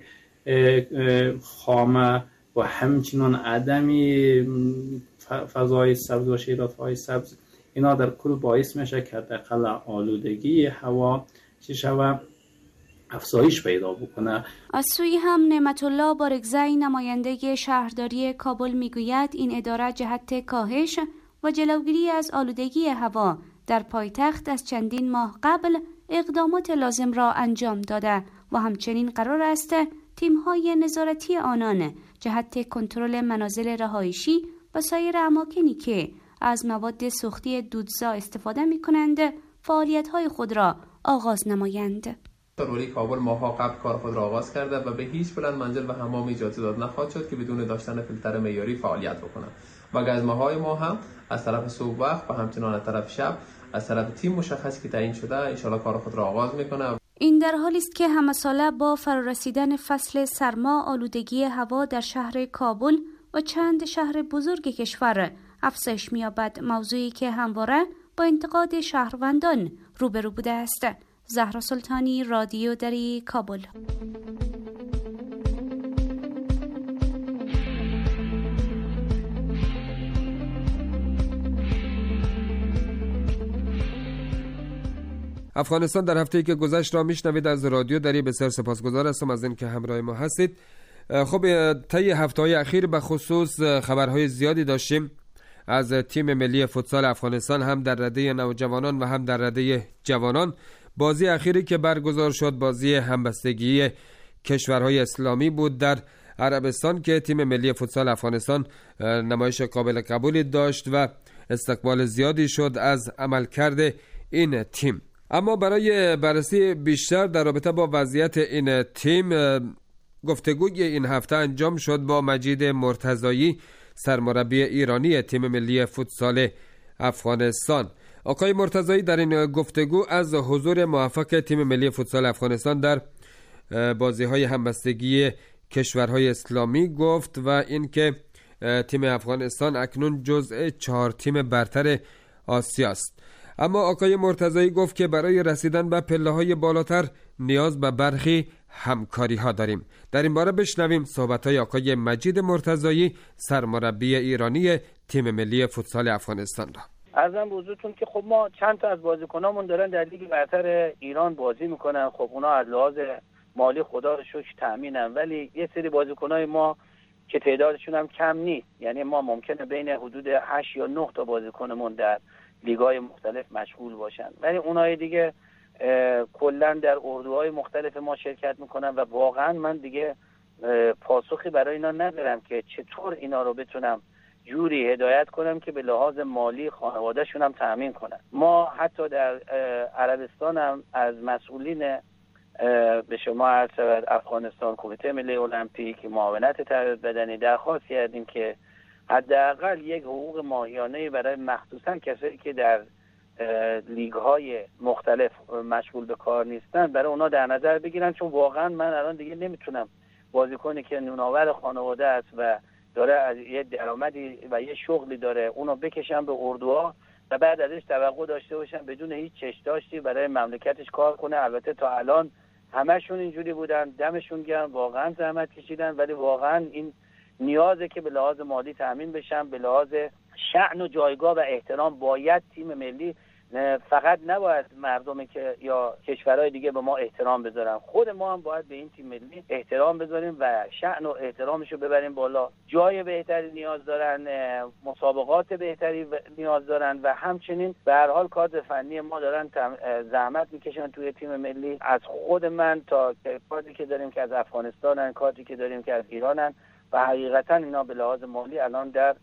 J: خامه و همچنین عدمی فضای سبز و شیرات‌های سبز، اینا در کل باعث میشه که حداقل آلودگی هوا چه شود افزایش پیدا بکنه.
X: از سوی هم نعمت الله بارگزی نماینده شهرداری کابل میگوید این اداره جهت کاهش و جلوگیری از آلودگی هوا در پایتخت از چندین ماه قبل اقدامات لازم را انجام داده و همچنین قرار است تیم‌های نظارتی آنان جهت کنترل منازل رهایشی و سایر اماکنی که از مواد سوختی دودزا استفاده می‌کنند فعالیت‌های خود را آغاز نمایند.
K: رولی کابل ماها قبل کار خود را آغاز کرده و به هیچ بلند منزل و حمام اجازه داد نخواهد شد که بدون داشتن فیلتر معیاری فعالیت بکنند. و گزمه‌های ما هم از طرف صبح وقت و همچنان از طرف شب از طرف تیم مشخص که تعیین شده ان شاءالله کار خود را آغاز می‌کنه.
X: این در حالی است که همه ساله با فرارسیدن فصل سرما آلودگی هوا در شهر کابل و چند شهر بزرگ کشور افزایش می‌یابد، موضوعی که همواره با انتقاد شهروندان روبرو بوده است. زهرا سلطانی، رادیو دری، کابل.
P: افغانستان در هفته‌ای که گذشت را میشنوید از رادیو دری. بسیار سپاسگزار هستم از اینکه همراه ما هستید. خب طی هفته‌های اخیر به خصوص خبرهای زیادی داشتیم از تیم ملی فوتسال افغانستان، هم در رده نوجوانان و هم در رده جوانان. بازی اخیری که برگزار شد بازی همبستگی کشورهای اسلامی بود در عربستان که تیم ملی فوتسال افغانستان نمایش قابل قبولی داشت و استقبال زیادی شد از عملکرد این تیم. اما برای بررسی بیشتر در رابطه با وضعیت این تیم گفتگوی این هفته انجام شد با مجید مرتضایی، سرمربی ایرانی تیم ملی فوتسال افغانستان. آقای مرتضایی در این گفتگو از حضور موفق تیم ملی فوتسال افغانستان در بازی‌های همبستگی کشورهای اسلامی گفت و اینکه تیم افغانستان اکنون جزء چهار تیم برتر آسیا است. اما آقای مرتضایی گفت که برای رسیدن به پله‌های بالاتر نیاز به برخی همکاری‌ها داریم. در این باره بشنویم صحبت‌های آقای مجید مرتضایی، سرمربی ایرانی تیم ملی فوتسال افغانستان را.
Y: عرضم به حضورتون که خب ما چند تا از بازیکنامون دارن در لیگ برتر ایران بازی میکنن. خب اونا از لحاظ مالی خدا رو شکر تامینن، ولی یه سری بازیکنای ما که تعدادشون هم کم نیست، یعنی ما ممکنه بین حدود هشت یا نه تا بازیکنمون در لیگ‌های مختلف مشغول باشن، ولی اونای دیگه کلا در اردوهای مختلف ما شرکت میکنن و واقعا من دیگه پاسخی برای اینا ندارم که چطور اینا رو بتونم جوری هدایت کنم که به لحاظ مالی خانواده‌شون هم تأمین کنن. ما حتی در عربستان هم از مسئولین به شما عرض شود افغانستان کمیته ملی المپیک معاونت تربیت بدنی درخواست کردیم که حداقل یک حقوق ماهیانه برای مخصوصا کسایی که در لیگ‌های مختلف مشغول به کار نیستن برای اونا در نظر بگیرن، چون واقعا من الان دیگه نمیتونم بازیکنی که نونآور خانواده است و داره از یه درآمدی و یه شغلی داره اونو بکشن به اردوها و بعد ازش توقع داشته باشن بدون هیچ چشم‌داشتی برای مملکتش کار کنه. البته تا الان همشون اینجوری بودن، دمشون گرم، واقعا زحمت کشیدن، ولی واقعا این نیازه که به لحاظ مالی تامین بشن، به لحاظ شأن و جایگاه و احترام باید تیم ملی فقط نباید مردمی که یا کشورهای دیگه به ما احترام بذارن، خود ما هم باید به این تیم ملی احترام بذاریم و شأن و احترامشو ببریم بالا. جای بهتری نیاز دارن، مسابقات بهتری نیاز دارن و همچنین به هر حال کادر فنی ما دارن زحمت میکشن توی تیم ملی، از خود من تا کادری که داریم که از افغانستانن، کادری که داریم که از ایرانن و حقیقتا اینا به لحاظ مالی الان در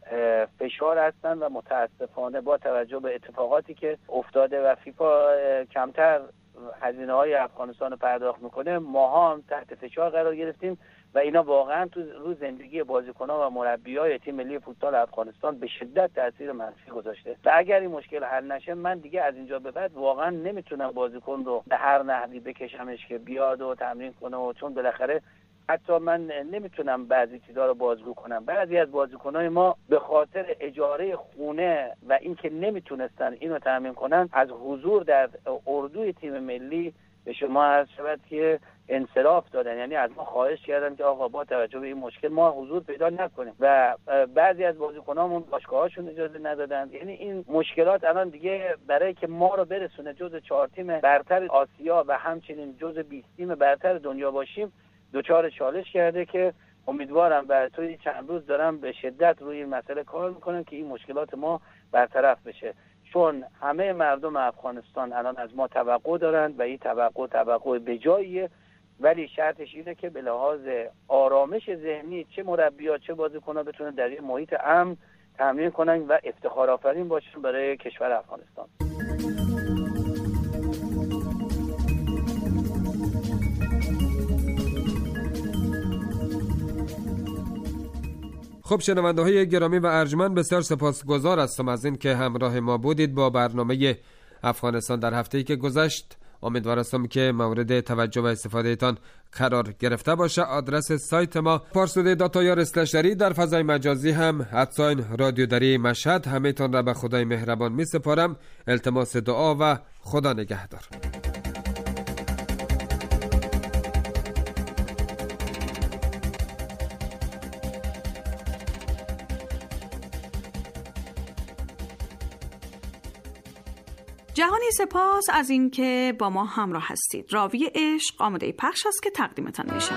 Y: فشار هستن و متاسفانه با توجه به اتفاقاتی که افتاده و فیفا کمتر هزینه های افغانستان رو پرداخت میکنه، ما هم تحت فشار قرار گرفتیم و اینا واقعا تو رو زندگی بازیکنان و مربیای تیم ملی فوتبال افغانستان به شدت تاثیر منفی گذاشته و اگر این مشکل حل نشه من دیگه از اینجا به بعد واقعا نمیتونم بازیکن رو به هر نحوی بکشمش که بیاد و تمرین کنه و چون بالاخره حتی من نمیتونم بعضی چیزا رو بازگو کنم. بعضی از بازیکنان ما به خاطر اجاره خونه و اینکه نمیتونستن اینو تامین کنن از حضور در اردوی تیم ملی به شما عرض شود که انصراف دادن، یعنی از ما خواهش کردن که آقا با توجه به این مشکل ما حضور پیدا نکنیم و بعضی از بازیکنامون باشگاهاشون اجازه ندادن. یعنی این مشکلات الان دیگه برای که ما رو برسونه جزو چهار تیم برتر آسیا و همچنین جزو بیست تیم برتر دنیا باشیم دوچار چالش کرده که امیدوارم بعد توی چند روز دارم به شدت روی این مسئله کار میکنم که این مشکلات ما برطرف بشه، چون همه مردم افغانستان الان از ما توقع دارند و این توقع توقع بجاییه، ولی شرطش اینه که به لحاظ آرامش ذهنی چه مربی‌ها چه بازیکن‌ها بتونن در این محیط امن تمرین کنن و افتخار آفرین باشن برای کشور افغانستان.
P: خب شنونده های گرامی و ارجمند، بسیار سپاسگزار هستم از این که همراه ما بودید با برنامه افغانستان در هفته‌ای که گذشت. امیدوارم که مورد توجه و استفاده تان قرار گرفته باشه. آدرس سایت ما پارسوده داتایار اسلشدری، در فضای مجازی هم ادساین رادیو دری مشهد. همه تان را به خدای مهربان می سپارم. التماس دعا و خدا نگهدار.
F: جهانی سپاس از اینکه با ما همراه هستید. راوی عشق آماده پخش است که تقدیمتان میشه.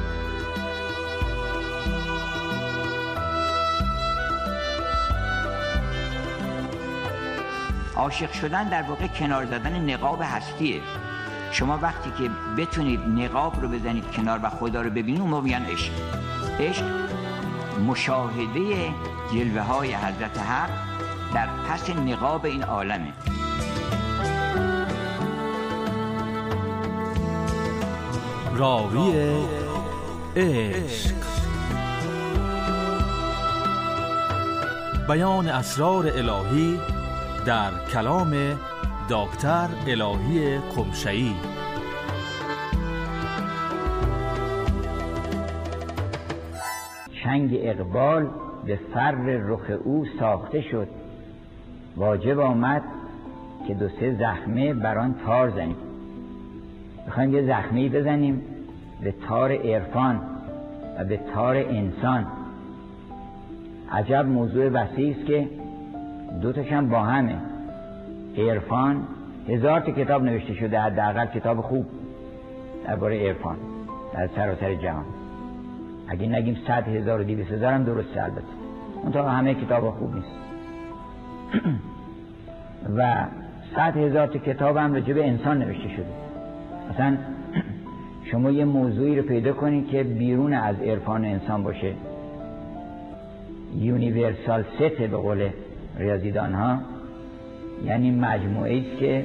H: عاشق شدن در واقع کنار زدن نقاب هستیه. شما وقتی که بتونید نقاب رو بزنید کنار و خدا رو ببینید اون موقع میگن عشق. عشق مشاهده جلوه های حضرت حق در پس نقاب این عالمه.
L: راوی عشق، بیان اسرار الهی در کلام دکتر الهی قمشه‌ای.
W: چنگ اقبال به فر رخ او ساخته شد، واجب آمد که دو سه زخمه بران تار زنیم. میخوایم یه زخمی بزنیم به تار عرفان و به تار انسان. عجب موضوع وسیع است که دو تاشم با همه. عرفان هزار تا کتاب نوشته شده، حداقل کتاب خوب درباره عرفان در سراسر جهان. اگه نگیم صد هزار و دویست هزار هم درسته، البته اون تا همه کتاب خوب نیست. و صد هزار تا کتاب هم راجع به انسان نوشته شده. مثلا شما یه موضوعی رو پیدا کنید که بیرون از عرفان انسان باشه، یونیورسال ست به قول ریاضیدان ها، یعنی مجموعه است که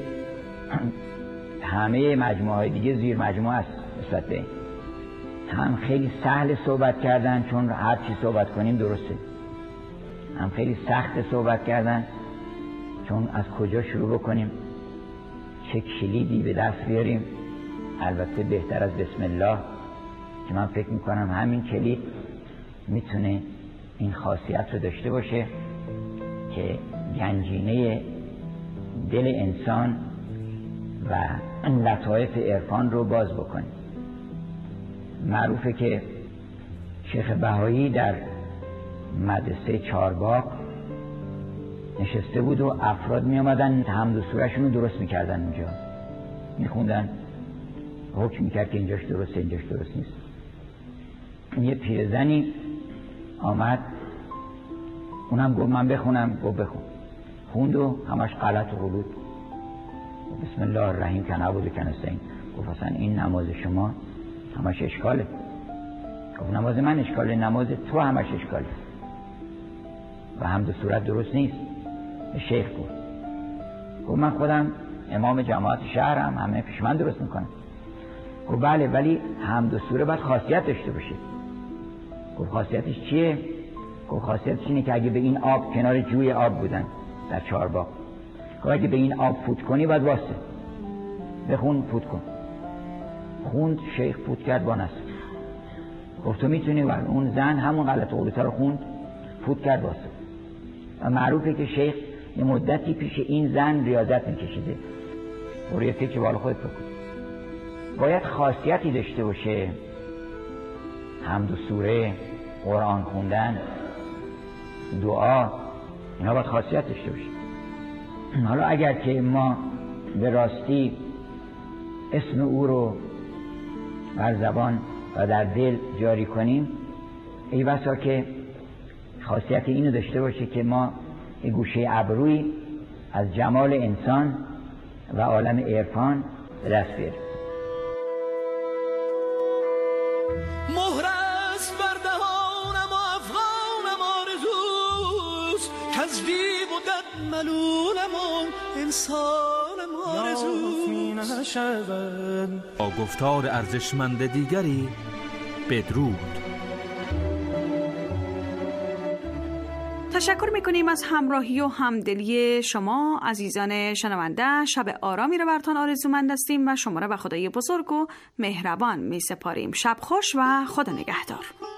W: همه مجموعه های دیگه زیر مجموعه است نسبت به این. هم خیلی سهل صحبت کردن چون هر چی صحبت کنیم درسته، هم خیلی سخت صحبت کردن چون از کجا شروع بکنیم، چه کلیدی به دست بیاریم. البته بهتر از بسم الله که من فکر میکنم همین کلید میتونه
H: این خاصیت رو داشته باشه که گنجینه دل انسان و لطایف عرفان رو باز بکنه. معروفه که شیخ بهایی در مدرسه چارباغ نشسته بود و افراد می آمدن حمد و سوره‌شون رو درست میکردن، اونجا میخوندن، حکم میکرد که اینجاش درسته اینجاش درست نیست. یه پیرزنی آمد، اونم گفت من بخونم، گفت بخون. خوند و همش غلط و غلط. بسم الله الرحیم که نبود و که نستعین. گفت اصلا این نماز شما همش اشکاله. گفت نماز من اشکاله، نماز تو همش اشکاله و حمد و سورت درست نیست. شیخ گفت گفت من خودم امام جماعت شهرم، همه پیش من درست میکنم. گفت بله، ولی حمد و سوره باید خاصیت داشته باشه. گفت خاصیتش چیه؟ گفت خاصیتش اینه که اگه به این آب، کنار جوی آب بودن در چارباغ، گفت اگه به این آب فوت کنی باید واسه بخون فوت کن. خوند، شیخ فوت کرد با نصر. گفت تو میتونی؟ ولی اون زن همون غلط غلطا رو خوند، فوت کرد واسه. و معروفه که شیخ یه مدتی پیش این زن ریاضت میکشیده. برای فکر بالا خودت بکن. باید خاصیتی داشته باشه، حمد و سوره، قرآن خوندن، دعا، اینا باید خاصیت داشته باشه. حالا اگر که ما به راستی اسم او رو بر زبان و در دل جاری کنیم، ای بسا که خاصیت اینو داشته باشه که ما یه گوشه ابروی از جمال انسان و عالم عرفان به دست بیاریم.
M: مهر است بر دهانم و افغانم آرزوست که از دیو و دد ملولم و انسانم آرزوست.
L: با گفتار ارزشمند دیگری بدرود.
F: تشکر میکنیم از همراهی و همدلی شما عزیزان شنونده. شب آرامی رو براتون آرزومند هستیم و شما را به خدای بزرگ و مهربان می سپاریم. شب خوش و خدا نگهدار.